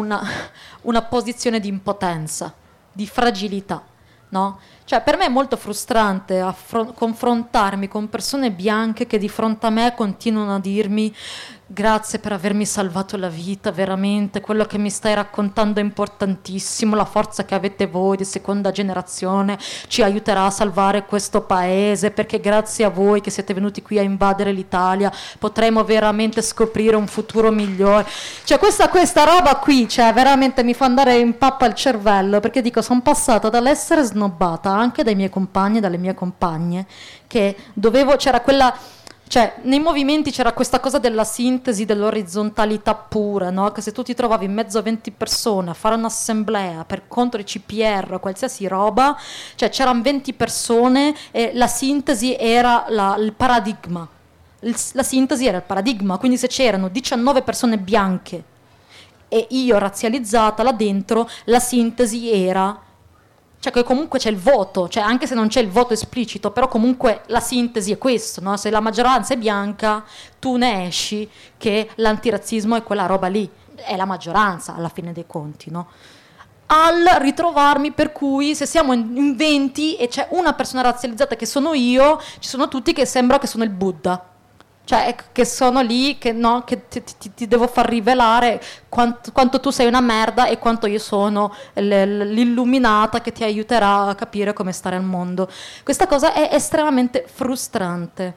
una posizione di impotenza, di fragilità, no? Cioè per me è molto frustrante confrontarmi con persone bianche che di fronte a me continuano a dirmi grazie per avermi salvato la vita, veramente quello che mi stai raccontando è importantissimo, la forza che avete voi di seconda generazione ci aiuterà a salvare questo paese, perché grazie a voi che siete venuti qui a invadere l'Italia potremo veramente scoprire un futuro migliore. Cioè questa roba qui, cioè veramente mi fa andare in pappa il cervello, perché dico, sono passata dall'essere snobbata anche dai miei compagni e dalle mie compagne, che c'era quella... Cioè, nei movimenti c'era questa cosa della sintesi, dell'orizzontalità pura, no? Che se tu ti trovavi in mezzo a 20 persone a fare un'assemblea per contro i CPR o qualsiasi roba, cioè c'erano 20 persone e la sintesi era il paradigma. La sintesi era il paradigma, quindi se c'erano 19 persone bianche e io razzializzata là dentro, la sintesi era... Cioè che comunque c'è il voto, cioè anche se non c'è il voto esplicito, però comunque la sintesi è questo, no? Se la maggioranza è bianca, tu ne esci che l'antirazzismo è quella roba lì, è la maggioranza alla fine dei conti, no? Al ritrovarmi per cui se siamo in 20 e c'è una persona razzializzata che sono io, ci sono tutti che sembra che sono il Buddha. Cioè che sono lì, che ti devo far rivelare quanto tu sei una merda e quanto io sono l'illuminata che ti aiuterà a capire come stare al mondo. Questa cosa è estremamente frustrante,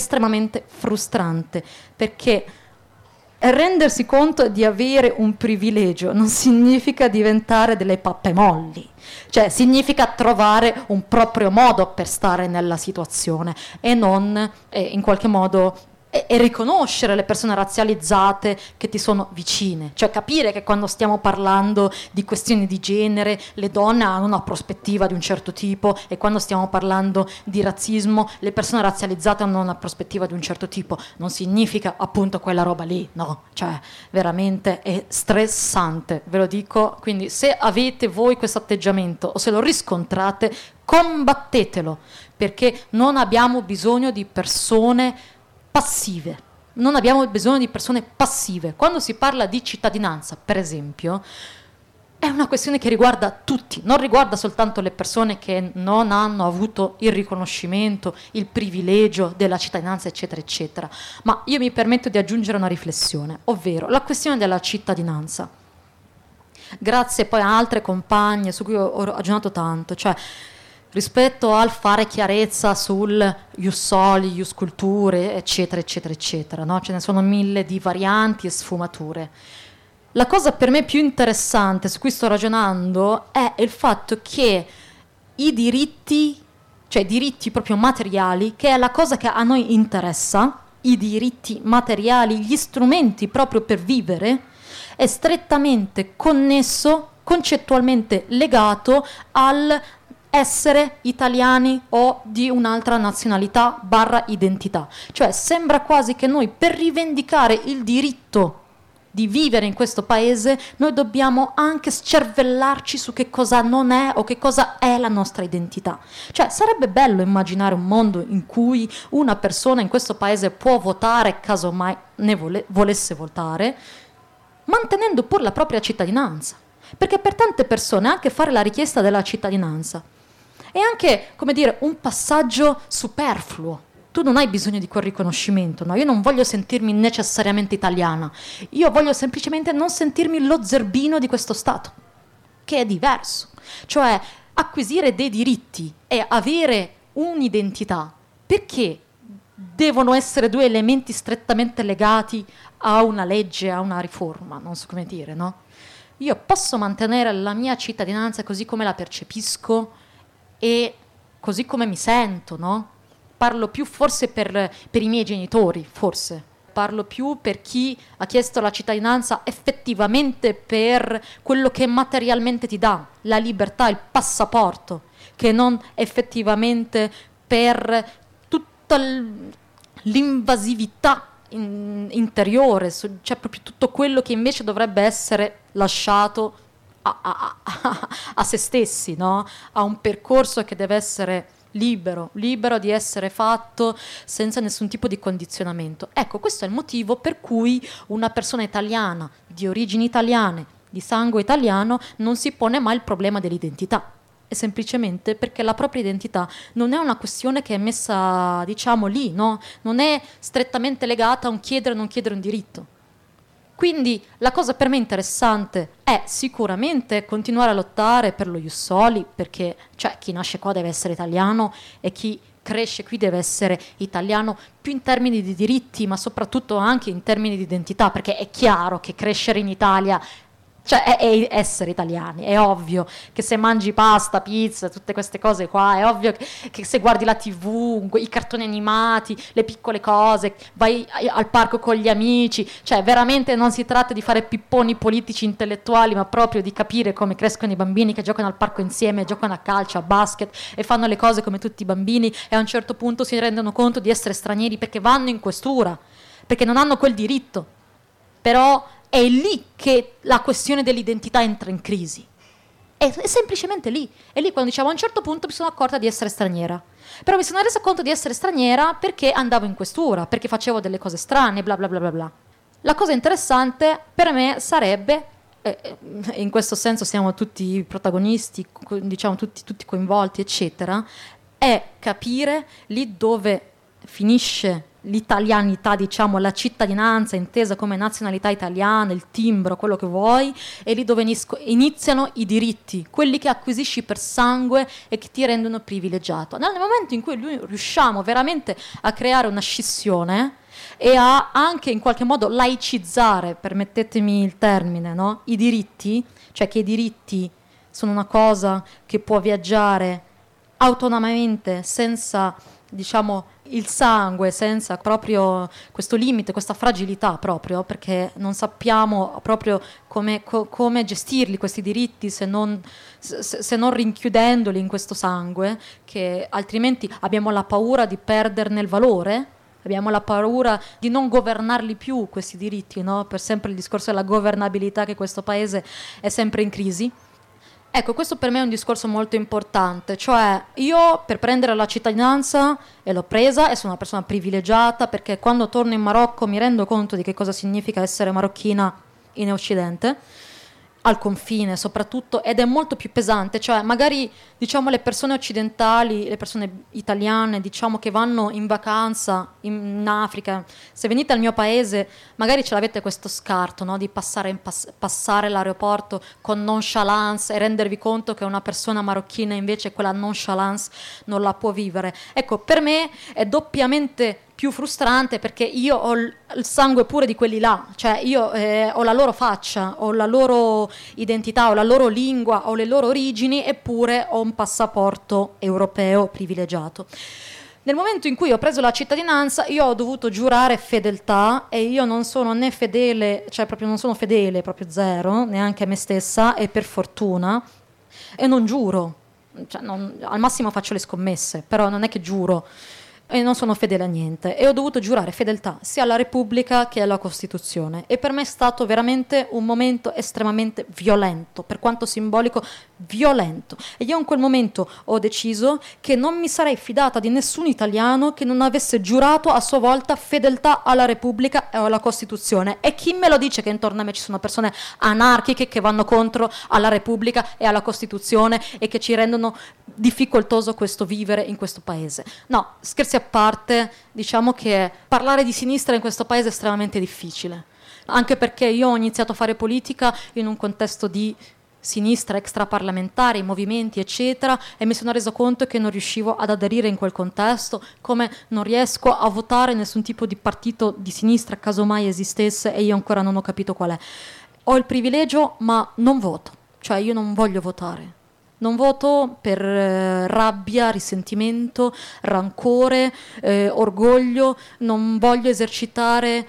perché rendersi conto di avere un privilegio non significa diventare delle pappe molli, cioè significa trovare un proprio modo per stare nella situazione e non in qualche modo e riconoscere le persone razzializzate che ti sono vicine, cioè capire che quando stiamo parlando di questioni di genere le donne hanno una prospettiva di un certo tipo e quando stiamo parlando di razzismo le persone razzializzate hanno una prospettiva di un certo tipo. Non significa appunto quella roba lì, no, cioè veramente è stressante, ve lo dico. Quindi se avete voi questo atteggiamento o se lo riscontrate, combattetelo, perché non abbiamo bisogno di persone passive. Non abbiamo bisogno di persone passive. Quando si parla di cittadinanza, per esempio, è una questione che riguarda tutti, non riguarda soltanto le persone che non hanno avuto il riconoscimento, il privilegio della cittadinanza, eccetera, eccetera. Ma io mi permetto di aggiungere una riflessione, ovvero la questione della cittadinanza. Grazie poi a altre compagne su cui ho ragionato tanto, cioè rispetto al fare chiarezza sul ius soli, ius culture, eccetera, eccetera, eccetera, no? Ce ne sono 1000 di varianti e sfumature. La cosa per me più interessante su cui sto ragionando è il fatto che i diritti, cioè i diritti proprio materiali, che è la cosa che a noi interessa, i diritti materiali, gli strumenti proprio per vivere, è strettamente connesso, concettualmente legato al essere italiani o di un'altra nazionalità / identità. Cioè sembra quasi che noi per rivendicare il diritto di vivere in questo paese noi dobbiamo anche scervellarci su che cosa non è o che cosa è la nostra identità. Cioè sarebbe bello immaginare un mondo in cui una persona in questo paese può votare caso mai ne volesse votare, mantenendo pur la propria cittadinanza, perché per tante persone anche fare la richiesta della cittadinanza è anche, come dire, un passaggio superfluo. Tu non hai bisogno di quel riconoscimento, no? Io non voglio sentirmi necessariamente italiana, io voglio semplicemente non sentirmi lo zerbino di questo Stato, che è diverso. Cioè acquisire dei diritti e avere un'identità, perché devono essere due elementi strettamente legati a una legge, a una riforma, non so come dire, no? Io posso mantenere la mia cittadinanza così come la percepisco e così come mi sento, no? Parlo più forse per i miei genitori, forse, parlo più per chi ha chiesto la cittadinanza effettivamente per quello che materialmente ti dà, la libertà, il passaporto, che non effettivamente per tutta l'invasività interiore, cioè proprio tutto quello che invece dovrebbe essere lasciato a se stessi, no? A un percorso che deve essere libero di essere fatto senza nessun tipo di condizionamento. Ecco, questo è il motivo per cui una persona italiana, di origini italiane, di sangue italiano, non si pone mai il problema dell'identità. È semplicemente perché la propria identità non è una questione che è messa, diciamo, lì, no? Non è strettamente legata a un chiedere o non chiedere un diritto. Quindi la cosa per me interessante è sicuramente continuare a lottare per lo Ius Soli, perché cioè, chi nasce qua deve essere italiano e chi cresce qui deve essere italiano più in termini di diritti, ma soprattutto anche in termini di identità, perché è chiaro che crescere in Italia cioè è essere italiani, è ovvio che se mangi pasta, pizza, tutte queste cose qua, è ovvio che se guardi la TV, i cartoni animati, le piccole cose, vai al parco con gli amici, cioè veramente non si tratta di fare pipponi politici intellettuali, ma proprio di capire come crescono i bambini che giocano al parco insieme, giocano a calcio, a basket e fanno le cose come tutti i bambini e a un certo punto si rendono conto di essere stranieri perché vanno in questura, perché non hanno quel diritto. Però è lì che la questione dell'identità entra in crisi. È semplicemente lì. È lì quando dicevo a un certo punto mi sono accorta di essere straniera. Però mi sono resa conto di essere straniera perché andavo in questura, perché facevo delle cose strane, bla bla bla bla bla. La cosa interessante per me sarebbe, in questo senso siamo tutti protagonisti, diciamo tutti coinvolti, eccetera, è capire lì dove finisce l'italianità, diciamo, la cittadinanza intesa come nazionalità italiana, il timbro, quello che vuoi, e lì dove iniziano i diritti, quelli che acquisisci per sangue e che ti rendono privilegiato. Nel momento in cui noi riusciamo veramente a creare una scissione e a anche in qualche modo laicizzare, permettetemi il termine, no? I diritti, cioè che i diritti sono una cosa che può viaggiare autonomamente senza, diciamo, il sangue, senza proprio questo limite, questa fragilità proprio, perché non sappiamo proprio come gestirli questi diritti se non rinchiudendoli in questo sangue, che altrimenti abbiamo la paura di perderne il valore, abbiamo la paura di non governarli più questi diritti, no? Per sempre il discorso della governabilità, che questo paese è sempre in crisi. Ecco, questo per me è un discorso molto importante, cioè io per prendere la cittadinanza, e l'ho presa, e sono una persona privilegiata perché quando torno in Marocco mi rendo conto di che cosa significa essere marocchina in Occidente, al confine soprattutto, ed è molto più pesante, cioè magari diciamo le persone occidentali, le persone italiane, diciamo che vanno in vacanza in Africa, se venite al mio paese magari ce l'avete questo scarto, no? Di passare l'aeroporto con nonchalance e rendervi conto che una persona marocchina invece quella nonchalance non la può vivere. Ecco, per me è doppiamente più frustrante perché io ho il sangue pure di quelli là, cioè io ho la loro faccia, ho la loro identità, ho la loro lingua, ho le loro origini, eppure ho un passaporto europeo privilegiato. Nel momento in cui ho preso la cittadinanza io ho dovuto giurare fedeltà e io non sono né fedele, cioè proprio non sono fedele, proprio zero, neanche a me stessa, e per fortuna, e non giuro, cioè al massimo faccio le scommesse, però non è che giuro. E non sono fedele a niente e ho dovuto giurare fedeltà sia alla Repubblica che alla Costituzione, e per me è stato veramente un momento estremamente violento, per quanto simbolico, violento. E io in quel momento ho deciso che non mi sarei fidata di nessun italiano che non avesse giurato a sua volta fedeltà alla Repubblica e alla Costituzione. E chi me lo dice che intorno a me ci sono persone anarchiche che vanno contro alla Repubblica e alla Costituzione e che ci rendono difficoltoso questo vivere in questo paese? No, scherzi a parte, diciamo che parlare di sinistra in questo paese è estremamente difficile, anche perché io ho iniziato a fare politica in un contesto di sinistra extraparlamentare, movimenti eccetera, e mi sono reso conto che non riuscivo ad aderire in quel contesto, come non riesco a votare nessun tipo di partito di sinistra casomai esistesse, e io ancora non ho capito qual è. Ho il privilegio ma non voto, cioè io non voglio votare. Non voto per rabbia, risentimento, rancore, orgoglio. Non voglio esercitare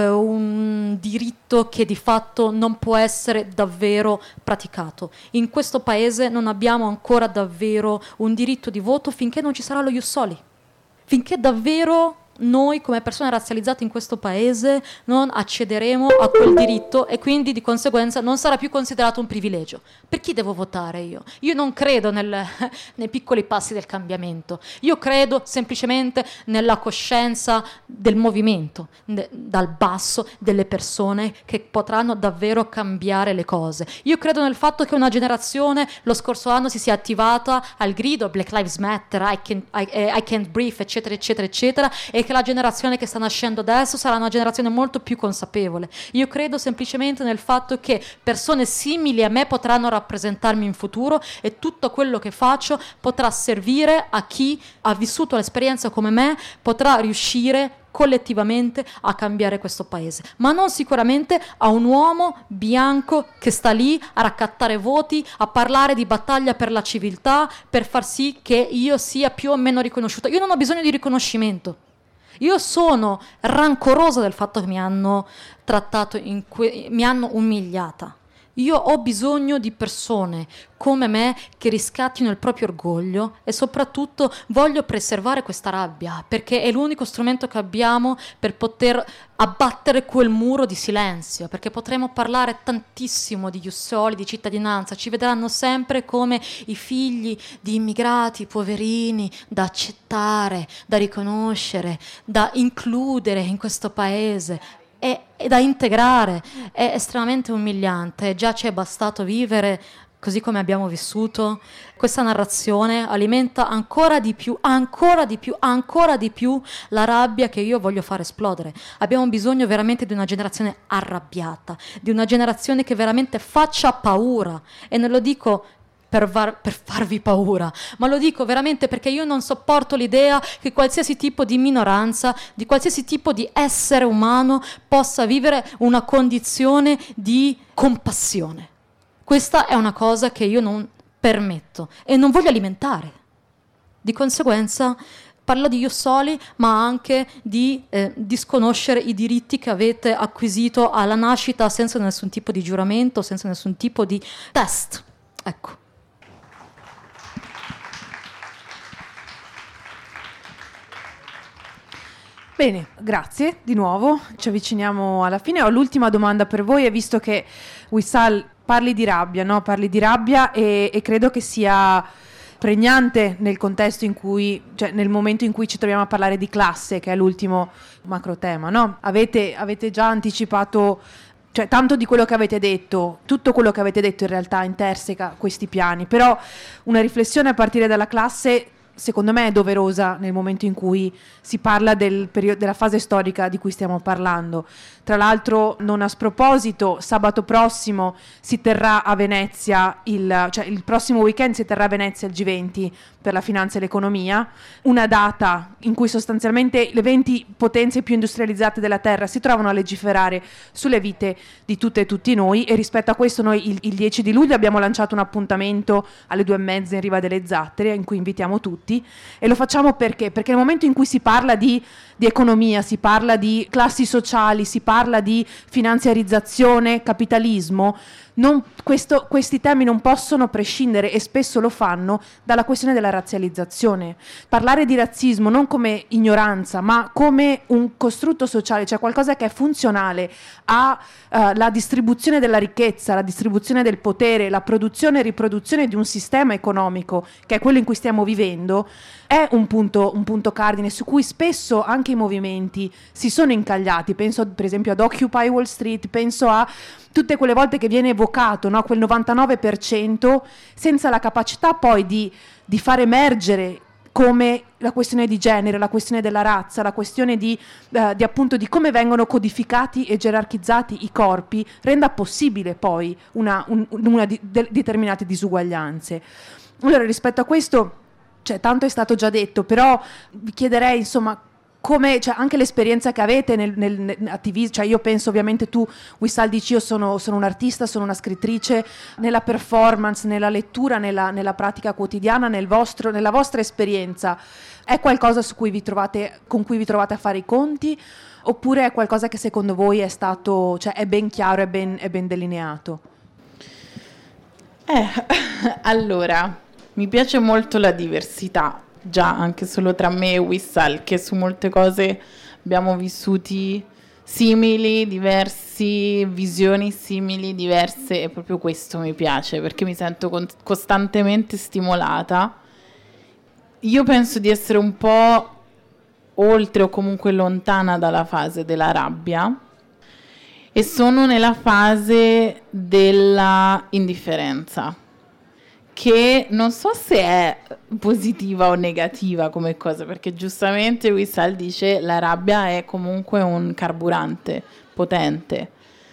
un diritto che di fatto non può essere davvero praticato. In questo paese non abbiamo ancora davvero un diritto di voto finché non ci sarà lo ius soli. Finché davvero noi come persone razzializzate in questo paese non accederemo a quel diritto e quindi di conseguenza non sarà più considerato un privilegio. Per chi devo votare io? Io non credo nei piccoli passi del cambiamento, io credo semplicemente nella coscienza del movimento, dal basso, delle persone che potranno davvero cambiare le cose. Io credo nel fatto che una generazione lo scorso anno si sia attivata al grido Black Lives Matter, I can't breathe, eccetera, eccetera, eccetera, e che la generazione che sta nascendo adesso sarà una generazione molto più consapevole. Io credo semplicemente nel fatto che persone simili a me potranno rappresentarmi in futuro e tutto quello che faccio potrà servire a chi ha vissuto l'esperienza come me, potrà riuscire collettivamente a cambiare questo paese, ma non sicuramente a un uomo bianco che sta lì a raccattare voti, a parlare di battaglia per la civiltà, per far sì che io sia più o meno riconosciuta. Io non ho bisogno di riconoscimento. Io sono rancorosa del fatto che mi hanno trattato, mi hanno umiliata. Io ho bisogno di persone come me che riscattino il proprio orgoglio e soprattutto voglio preservare questa rabbia perché è l'unico strumento che abbiamo per poter abbattere quel muro di silenzio, perché potremo parlare tantissimo di ius soli, di cittadinanza, ci vedranno sempre come i figli di immigrati poverini da accettare, da riconoscere, da includere in questo paese e da integrare. È estremamente umiliante, già ci è bastato vivere così come abbiamo vissuto. Questa narrazione alimenta ancora di più la rabbia che io voglio far esplodere. Abbiamo bisogno veramente di una generazione arrabbiata, di una generazione che veramente faccia paura, e non lo dico per farvi paura, ma lo dico veramente perché io non sopporto l'idea che qualsiasi tipo di minoranza, di qualsiasi tipo di essere umano possa vivere una condizione di compassione. Questa è una cosa che io non permetto e non voglio alimentare. Di conseguenza parlo di ius soli, ma anche di disconoscere i diritti che avete acquisito alla nascita senza nessun tipo di giuramento, senza nessun tipo di test. Ecco. Bene, grazie di nuovo, ci avviciniamo alla fine. Ho l'ultima domanda per voi, e visto che Wissal parli di rabbia, no? Parli di rabbia e credo che sia pregnante nel contesto in cui, cioè nel momento in cui ci troviamo a parlare di classe, che è l'ultimo macro tema, no? Avete già anticipato, cioè tanto di quello che avete detto, tutto quello che avete detto in realtà interseca questi piani, però una riflessione a partire dalla classe secondo me è doverosa nel momento in cui si parla del periodo, della fase storica di cui stiamo parlando. Tra l'altro, non a sproposito, sabato prossimo si terrà a Venezia, il prossimo weekend si terrà a Venezia il G20 per la finanza e l'economia, una data in cui sostanzialmente le 20 potenze più industrializzate della Terra si trovano a legiferare sulle vite di tutte e tutti noi, e rispetto a questo noi il 10 di luglio abbiamo lanciato un appuntamento alle 2:30 in Riva delle Zattere in cui invitiamo tutti, e lo facciamo perché nel momento in cui si parla di economia, si parla di classi sociali, si parla di finanziarizzazione, capitalismo, questi temi non possono prescindere, e spesso lo fanno, dalla questione della razzializzazione. Parlare di razzismo non come ignoranza, ma come un costrutto sociale, cioè qualcosa che è funzionale alla distribuzione della ricchezza, la distribuzione del potere, la produzione e riproduzione di un sistema economico, che è quello in cui stiamo vivendo, è un punto cardine su cui spesso anche i movimenti si sono incagliati. Penso per esempio ad Occupy Wall Street, penso a tutte quelle volte che viene evocato, no, quel 99%, senza la capacità poi di far emergere come la questione di genere, la questione della razza, la questione di appunto di come vengono codificati e gerarchizzati i corpi, renda possibile poi determinate disuguaglianze. Allora, rispetto a questo, cioè, tanto è stato già detto, però vi chiederei, insomma, come, cioè, anche l'esperienza che avete nel attivismo, cioè io penso ovviamente tu, Wissal, dici io sono un'artista, sono una scrittrice, nella performance, nella lettura, nella pratica quotidiana, nella vostra esperienza, è qualcosa con cui vi trovate a fare i conti, oppure è qualcosa che secondo voi è stato, cioè è ben chiaro, è ben delineato? Allora, mi piace molto la diversità, già anche solo tra me e Wissal, che su molte cose abbiamo vissuti simili, diversi, visioni simili, diverse, e proprio questo mi piace perché mi sento costantemente stimolata. Io penso di essere un po' oltre o comunque lontana dalla fase della rabbia e sono nella fase della indifferenza, che non so se è positiva o negativa come cosa, perché giustamente Wissal dice la rabbia è comunque un carburante potente,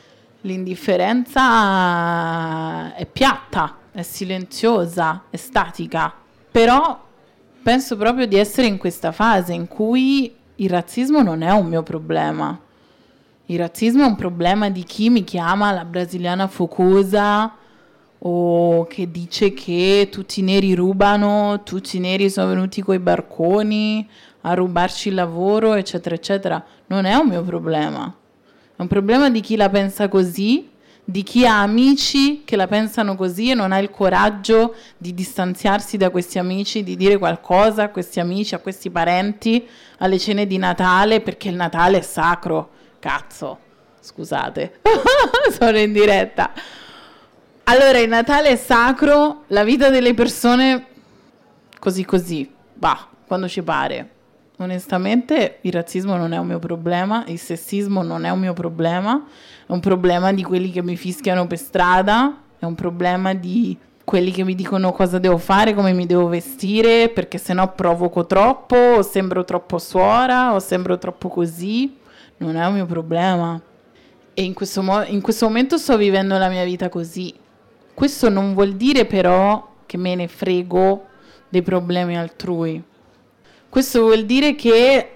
l'indifferenza è piatta, è silenziosa, è statica, però penso proprio di essere in questa fase in cui il razzismo non è un mio problema, il razzismo è un problema di chi mi chiama la brasiliana focosa, o che dice che tutti i neri rubano, tutti i neri sono venuti coi barconi a rubarci il lavoro, eccetera, eccetera. Non è un mio problema. È un problema di chi la pensa così, di chi ha amici che la pensano così e non ha il coraggio di distanziarsi da questi amici, di dire qualcosa a questi amici, a questi parenti, alle cene di Natale, perché il Natale è sacro. Cazzo, scusate, sono in diretta. Allora, il Natale è sacro, la vita delle persone così, va, quando ci pare. Onestamente il razzismo non è un mio problema, il sessismo non è un mio problema, è un problema di quelli che mi fischiano per strada, è un problema di quelli che mi dicono cosa devo fare, come mi devo vestire, perché sennò provoco troppo, o sembro troppo suora, o sembro troppo così. Non è un mio problema. E in questo momento sto vivendo la mia vita così. Questo non vuol dire però che me ne frego dei problemi altrui. Questo vuol dire che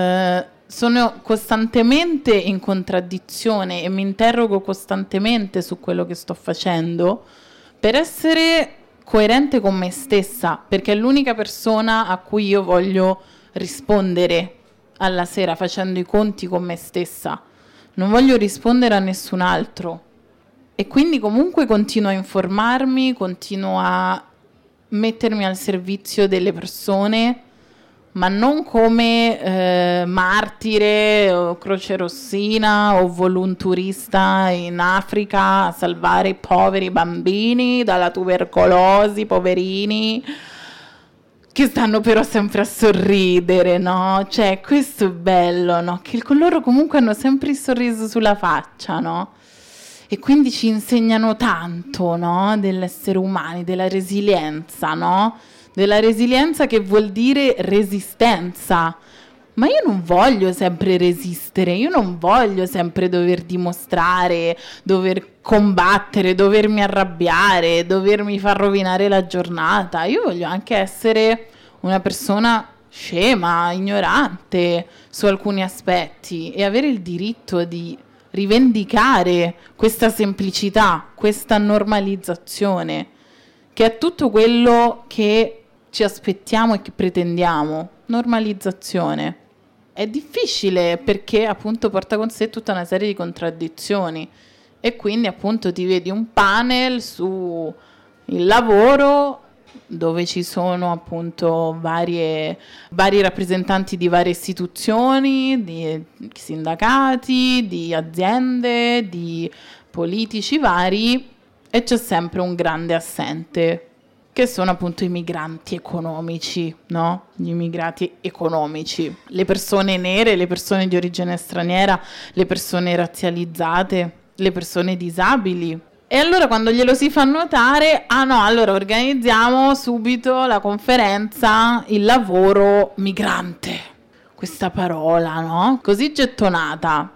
sono costantemente in contraddizione e mi interrogo costantemente su quello che sto facendo per essere coerente con me stessa, perché è l'unica persona a cui io voglio rispondere alla sera facendo i conti con me stessa. Non voglio rispondere a nessun altro. E quindi comunque continuo a informarmi, continuo a mettermi al servizio delle persone, ma non come martire o crocerossina o volonturista in Africa a salvare i poveri bambini dalla tubercolosi, poverini, che stanno però sempre a sorridere, no? Cioè, questo è bello, no? Che con loro comunque hanno sempre il sorriso sulla faccia, no? E quindi ci insegnano tanto, no? Dell'essere umani, della resilienza, no? Della resilienza che vuol dire resistenza. Ma io non voglio sempre resistere, io non voglio sempre dover dimostrare, dover combattere, dovermi arrabbiare, dovermi far rovinare la giornata. Io voglio anche essere una persona scema, ignorante su alcuni aspetti e avere il diritto di rivendicare questa semplicità, questa normalizzazione, che è tutto quello che ci aspettiamo e che pretendiamo. Normalizzazione. È difficile perché appunto porta con sé tutta una serie di contraddizioni e quindi appunto ti vedi un panel su il lavoro dove ci sono appunto vari rappresentanti di varie istituzioni, di sindacati, di aziende, di politici vari, e c'è sempre un grande assente, che sono appunto i migranti economici, no? Gli immigrati economici, le persone nere, le persone di origine straniera, le persone razzializzate, le persone disabili. E allora quando glielo si fa notare, allora organizziamo subito la conferenza, il lavoro migrante, questa parola, no? Così gettonata.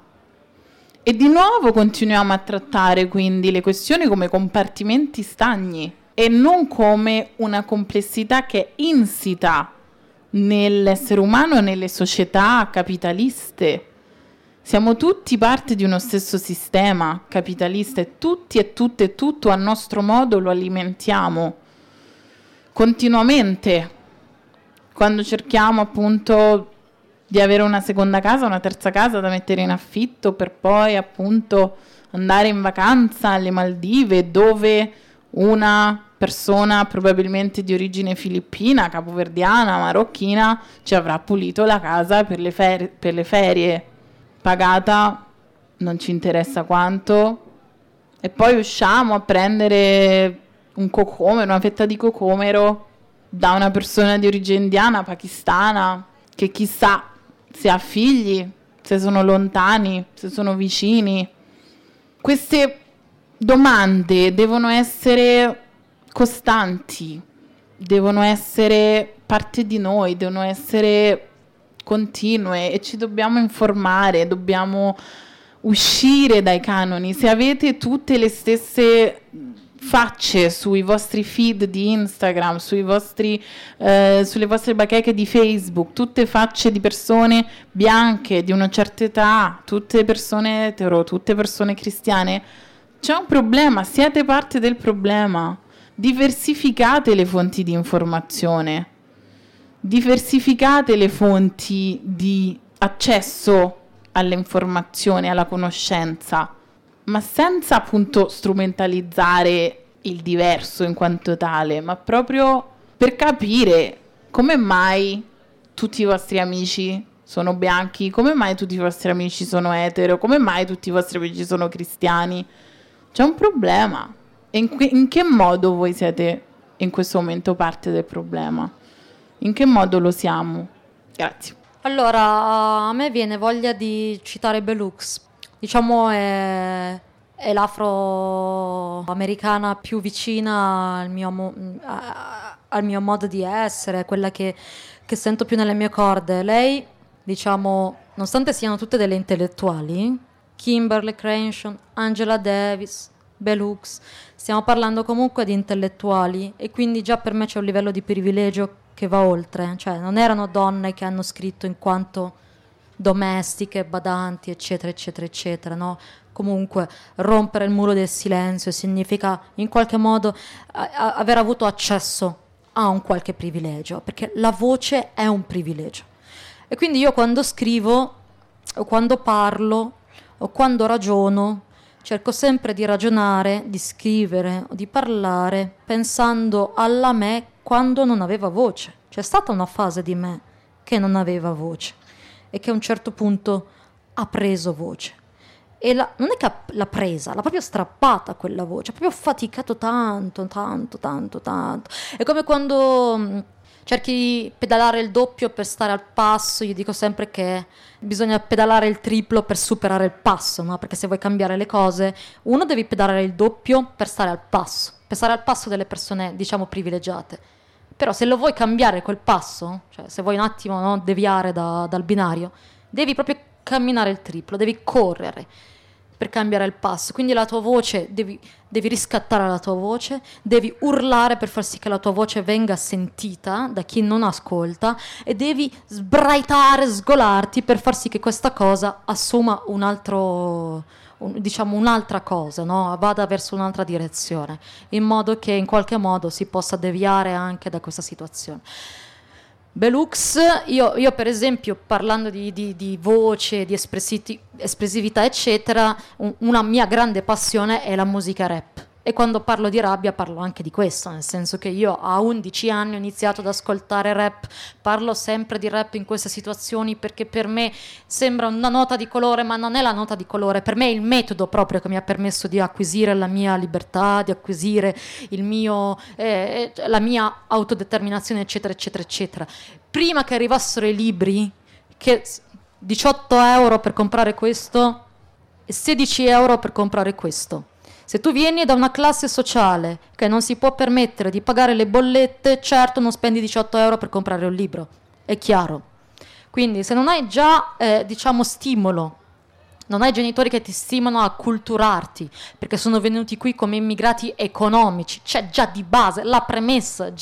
E di nuovo continuiamo a trattare quindi le questioni come compartimenti stagni e non come una complessità che è insita nell'essere umano e nelle società capitaliste. Siamo tutti parte di uno stesso sistema capitalista e tutti e tutte e tutto a nostro modo lo alimentiamo continuamente. Quando cerchiamo appunto di avere una seconda casa, una terza casa da mettere in affitto per poi appunto andare in vacanza alle Maldive, dove una persona probabilmente di origine filippina, capoverdiana, marocchina ci avrà pulito la casa per le ferie, pagata non ci interessa quanto, e poi usciamo a prendere un cocomero, una fetta di cocomero da una persona di origine indiana, pakistana, che chissà se ha figli, se sono lontani, se sono vicini. Queste domande devono essere costanti, devono essere parte di noi, devono essere continue e ci dobbiamo informare, dobbiamo uscire dai canoni. Se avete tutte le stesse facce sui vostri feed di Instagram, sulle vostre bacheche di Facebook, tutte facce di persone bianche di una certa età, tutte persone etero, tutte persone cristiane, c'è un problema, siete parte del problema. Diversificate le fonti di informazione, diversificate le fonti di accesso alle informazioni, alla conoscenza, ma senza appunto strumentalizzare il diverso in quanto tale, ma proprio per capire come mai tutti i vostri amici sono bianchi, come mai tutti i vostri amici sono etero, come mai tutti i vostri amici sono cristiani. C'è un problema. E in che modo voi siete in questo momento parte del problema? In che modo lo siamo? Grazie. Allora, a me viene voglia di citare Belux. Diciamo è l'afroamericana più vicina al mio modo di essere, quella che sento più nelle mie corde. Lei, diciamo, nonostante siano tutte delle intellettuali, Kimberly Crenshaw, Angela Davis, Belux, stiamo parlando comunque di intellettuali, e quindi già per me c'è un livello di privilegio che va oltre, cioè non erano donne che hanno scritto in quanto domestiche, badanti, eccetera, eccetera, eccetera, no? Comunque rompere il muro del silenzio significa in qualche modo aver avuto accesso a un qualche privilegio, perché la voce è un privilegio. E quindi io quando scrivo, o quando parlo, o quando ragiono, cerco sempre di ragionare, di scrivere o di parlare pensando alla me quando non aveva voce. C'è stata una fase di me che non aveva voce e che a un certo punto ha preso voce. E non è che l'ha presa, l'ha proprio strappata quella voce, ha proprio faticato tanto. È come quando cerchi di pedalare il doppio per stare al passo. Io dico sempre che bisogna pedalare il triplo per superare il passo, no? Perché se vuoi cambiare le cose, uno devi pedalare il doppio per stare al passo delle persone, diciamo, privilegiate. Però se lo vuoi cambiare quel passo, cioè se vuoi un attimo, no, deviare dal binario, devi proprio camminare il triplo, devi correre per cambiare il passo. Quindi la tua voce, devi riscattare la tua voce, devi urlare per far sì che la tua voce venga sentita da chi non ascolta, e devi sbraitare, sgolarti per far sì che questa cosa assuma un'altra cosa, no? Vada verso un'altra direzione, in modo che in qualche modo si possa deviare anche da questa situazione. Belux, io per esempio, parlando di voce, di espressività eccetera, una mia grande passione è la musica rap. E quando parlo di rabbia parlo anche di questo, nel senso che io a 11 anni ho iniziato ad ascoltare rap, parlo sempre di rap in queste situazioni perché per me sembra una nota di colore, ma non è la nota di colore, per me è il metodo proprio che mi ha permesso di acquisire la mia libertà, di acquisire la mia autodeterminazione, eccetera, eccetera, eccetera. Prima che arrivassero i libri, che 18 euro per comprare questo e 16 euro per comprare questo. Se tu vieni da una classe sociale che non si può permettere di pagare le bollette, certo non spendi 18 euro per comprare un libro, è chiaro. Quindi se non hai già, stimolo, non hai genitori che ti stimolano a acculturarti, perché sono venuti qui come immigrati economici, c'è già di base, la premessa già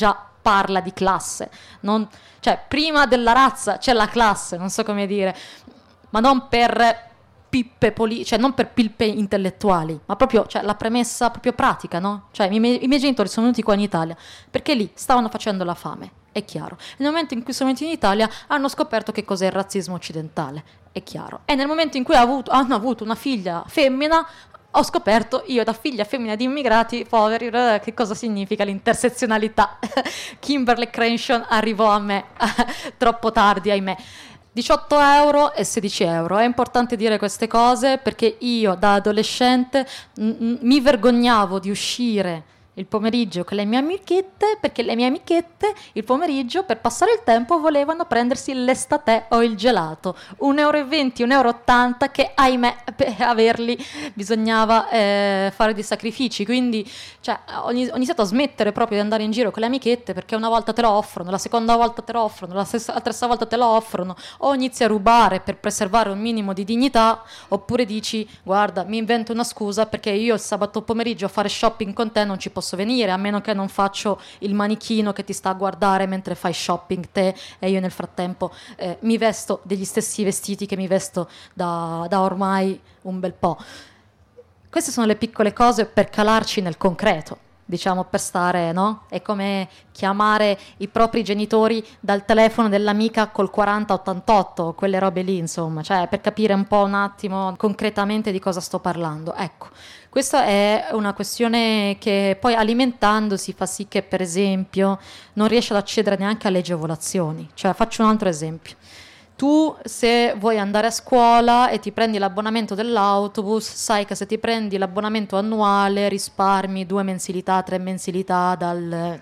parla di classe, cioè prima della razza c'è la classe, non so come dire, ma non per pippe cioè non per pippe intellettuali, ma proprio, cioè, la premessa proprio pratica, no? Cioè i miei genitori sono venuti qua in Italia perché lì stavano facendo la fame, è chiaro. Nel momento in cui sono venuti in Italia hanno scoperto che cos'è il razzismo occidentale, è chiaro. E nel momento in cui hanno avuto una figlia femmina, ho scoperto io, da figlia femmina di immigrati poveri, che cosa significa l'intersezionalità. Kimberly Crenshaw arrivò a me troppo tardi, ahimè. 18 euro e 16 euro. È importante dire queste cose perché io da adolescente mi vergognavo di uscire il pomeriggio con le mie amichette, perché le mie amichette il pomeriggio per passare il tempo volevano prendersi l'estatè o il gelato, 1,20 euro, 1,80 euro, che ahimè per averli bisognava fare dei sacrifici. Quindi cioè, ho iniziato a smettere proprio di andare in giro con le amichette, perché una volta te lo offrono, la seconda volta te lo offrono, la terza volta te lo offrono, o inizi a rubare per preservare un minimo di dignità, oppure dici guarda, mi invento una scusa perché io il sabato pomeriggio a fare shopping con te non ci posso venire, a meno che non faccio il manichino che ti sta a guardare mentre fai shopping te, e io nel frattempo mi vesto degli stessi vestiti che mi vesto da ormai un bel po'. Queste sono le piccole cose per calarci nel concreto, diciamo, per stare, no? È come chiamare i propri genitori dal telefono dell'amica col 4088, quelle robe lì, insomma, cioè per capire un po', un attimo concretamente di cosa sto parlando. Ecco, questa è una questione che poi alimentandosi fa sì che, per esempio, non riesci ad accedere neanche alle agevolazioni. Cioè, faccio un altro esempio. Tu, se vuoi andare a scuola e ti prendi l'abbonamento dell'autobus, sai che se ti prendi l'abbonamento annuale risparmi 2 mensilità, 3 mensilità dal...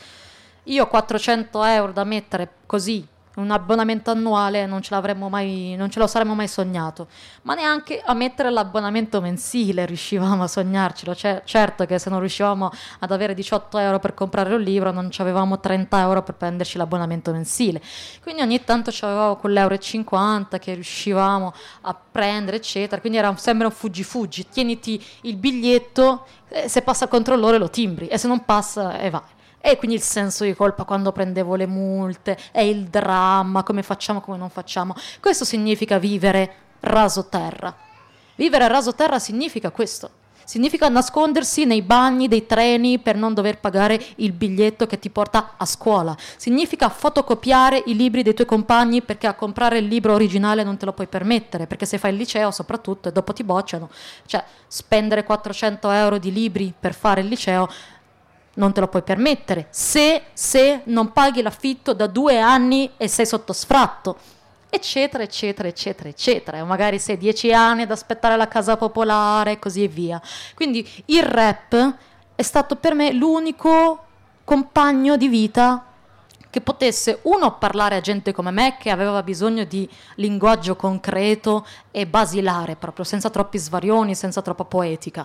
Io 400 euro da mettere così, un abbonamento annuale, non ce lo saremmo mai sognato, ma neanche a mettere l'abbonamento mensile riuscivamo a sognarcelo. Certo che se non riuscivamo ad avere 18 euro per comprare un libro, non avevamo 30 euro per prenderci l'abbonamento mensile, quindi ogni tanto avevamo quell'1,50 € che riuscivamo a prendere, eccetera. Quindi era sempre un fuggi, tieniti il biglietto, se passa il controllore lo timbri, e se non passa vai. E quindi il senso di colpa quando prendevo le multe, e il dramma, come facciamo, come non facciamo. Questo significa vivere raso terra. Vivere raso terra significa questo. Significa nascondersi nei bagni dei treni per non dover pagare il biglietto che ti porta a scuola. Significa fotocopiare i libri dei tuoi compagni perché a comprare il libro originale non te lo puoi permettere, perché se fai il liceo soprattutto e dopo ti bocciano, cioè spendere 400 euro di libri per fare il liceo non te lo puoi permettere se non paghi l'affitto da 2 anni e sei sotto sfratto, eccetera eccetera eccetera eccetera, e magari sei 10 anni ad aspettare la casa popolare e così via. Quindi il rap è stato per me l'unico compagno di vita che potesse, uno, parlare a gente come me che aveva bisogno di linguaggio concreto e basilare, proprio senza troppi svarioni, senza troppa poetica.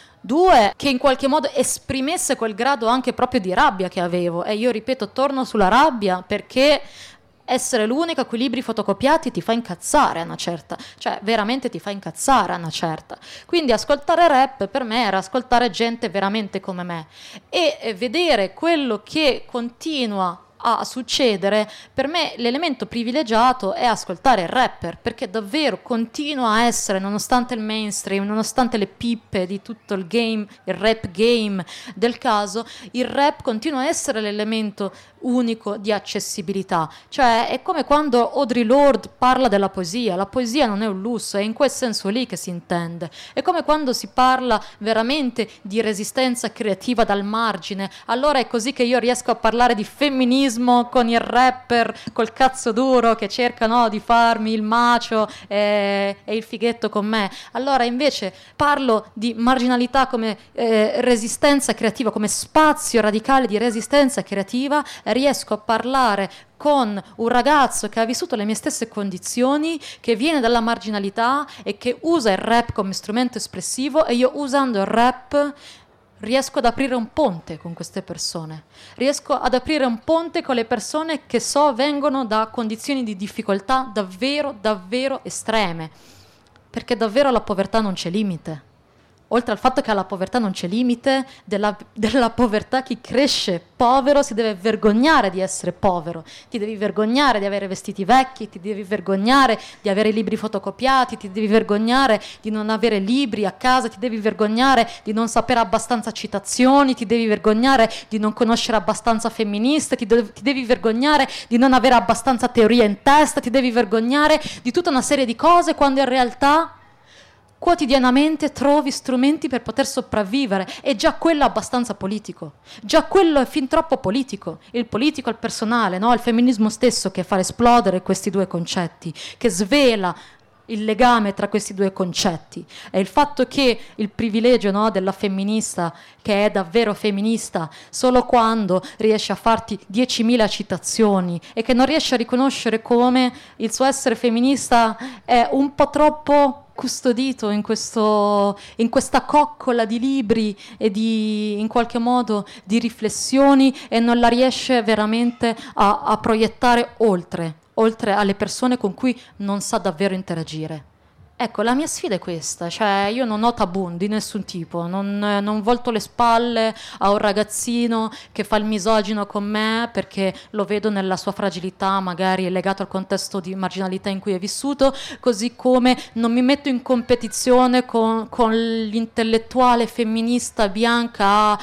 2, che in qualche modo esprimesse quel grado anche proprio di rabbia che avevo. E io ripeto, torno sulla rabbia perché essere l'unica con i libri fotocopiati ti fa incazzare a una certa, cioè veramente ti fa incazzare a una certa. Quindi ascoltare rap per me era ascoltare gente veramente come me, e vedere quello che continua a succedere. Per me l'elemento privilegiato è ascoltare il rapper, perché davvero continua a essere, nonostante il mainstream, nonostante le pippe di tutto il game, il rap game del caso, il rap continua a essere l'elemento unico di accessibilità. Cioè è come quando Audre Lorde parla della poesia. La poesia non è un lusso, è in quel senso lì che si intende. È come quando si parla veramente di resistenza creativa dal margine. Allora è così che io riesco a parlare di femminismo con il rapper col cazzo duro che cercano di farmi il macio e il fighetto con me. Allora invece parlo di marginalità come resistenza creativa, come spazio radicale di resistenza creativa. Riesco a parlare con un ragazzo che ha vissuto le mie stesse condizioni, che viene dalla marginalità e che usa il rap come strumento espressivo, e io usando il rap riesco ad aprire un ponte con queste persone, riesco ad aprire un ponte con le persone che so vengono da condizioni di difficoltà davvero, davvero estreme, perché davvero la povertà non c'è limite. oltre al fatto che alla povertà non c'è limite, della povertà chi cresce povero si deve vergognare di essere povero, ti devi vergognare di avere vestiti vecchi, ti devi vergognare di avere i libri fotocopiati, ti devi vergognare di non avere libri a casa, ti devi vergognare di non sapere abbastanza citazioni, ti devi vergognare di non conoscere abbastanza femministe, ti devi vergognare di non avere abbastanza teoria in testa, ti devi vergognare di tutta una serie di cose, quando in realtà quotidianamente trovi strumenti per poter sopravvivere. E già quello è abbastanza politico, già quello è fin troppo politico. Il politico è il personale, no? Il femminismo stesso che fa esplodere questi due concetti, che svela il legame tra questi due concetti. È il fatto che il privilegio, no, della femminista, che è davvero femminista solo quando riesce a farti 10.000 citazioni e che non riesce a riconoscere come il suo essere femminista è un po' troppo custodito in questa coccola di libri e in qualche modo di riflessioni, e non la riesce veramente a proiettare oltre alle persone con cui non sa davvero interagire. Ecco, la mia sfida è questa, cioè io non ho tabù di nessun tipo, non volto le spalle a un ragazzino che fa il misogino con me perché lo vedo nella sua fragilità, magari legato al contesto di marginalità in cui è vissuto, così come non mi metto in competizione con l'intellettuale femminista bianca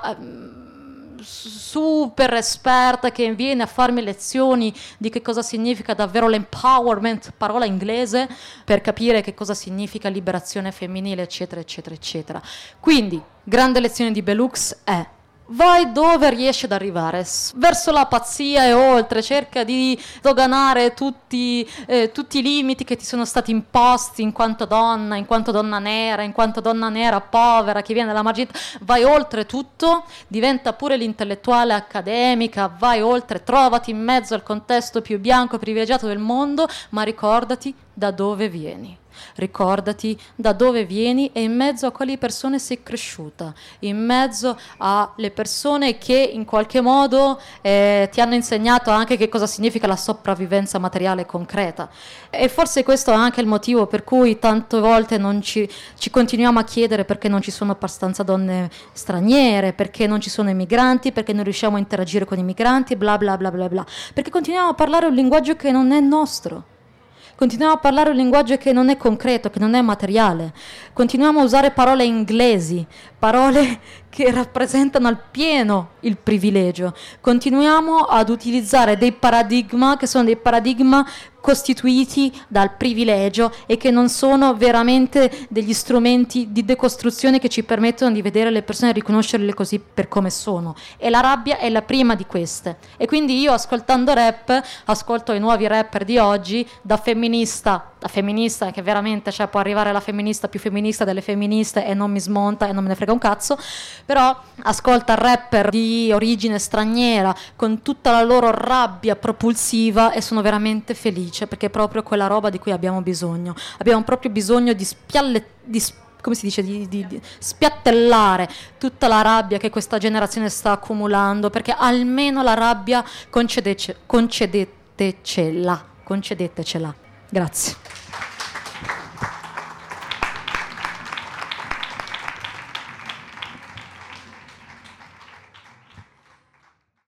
super esperta che viene a farmi lezioni di che cosa significa davvero l'empowerment, parola inglese, per capire che cosa significa liberazione femminile, eccetera, eccetera, eccetera. Quindi, grande lezione di Bellux è: vai dove riesci ad arrivare, verso la pazzia e oltre, cerca di doganare tutti i limiti che ti sono stati imposti in quanto donna nera, povera, che viene dalla marginalità, vai oltre tutto, diventa pure l'intellettuale accademica, vai oltre, trovati in mezzo al contesto più bianco e privilegiato del mondo, ma ricordati da dove vieni. Ricordati da dove vieni e in mezzo a quali persone sei cresciuta, in mezzo alle persone che in qualche modo ti hanno insegnato anche che cosa significa la sopravvivenza materiale concreta. E forse questo è anche il motivo per cui tante volte non ci continuiamo a chiedere perché non ci sono abbastanza donne straniere, perché non ci sono i migranti, perché non riusciamo a interagire con i migranti, bla bla bla bla bla, perché continuiamo a parlare un linguaggio che non è nostro. Continuiamo a parlare un linguaggio che non è concreto, che non è materiale. Continuiamo a usare parole inglesi, parole che rappresentano appieno il privilegio. Continuiamo ad utilizzare dei paradigma che sono dei paradigma costituiti dal privilegio e che non sono veramente degli strumenti di decostruzione che ci permettono di vedere le persone e riconoscerle così per come sono. E la rabbia è la prima di queste. E quindi io, ascoltando rap, ascolto i nuovi rapper di oggi, da femminista che veramente, cioè, può arrivare la femminista più femminista delle femministe e non mi smonta e non me ne frega un cazzo, però ascolta rapper di origine straniera con tutta la loro rabbia propulsiva e sono veramente felice, perché è proprio quella roba di cui abbiamo bisogno. Abbiamo proprio bisogno di spiattellare tutta la rabbia che questa generazione sta accumulando, perché almeno la rabbia concedetecela. Grazie.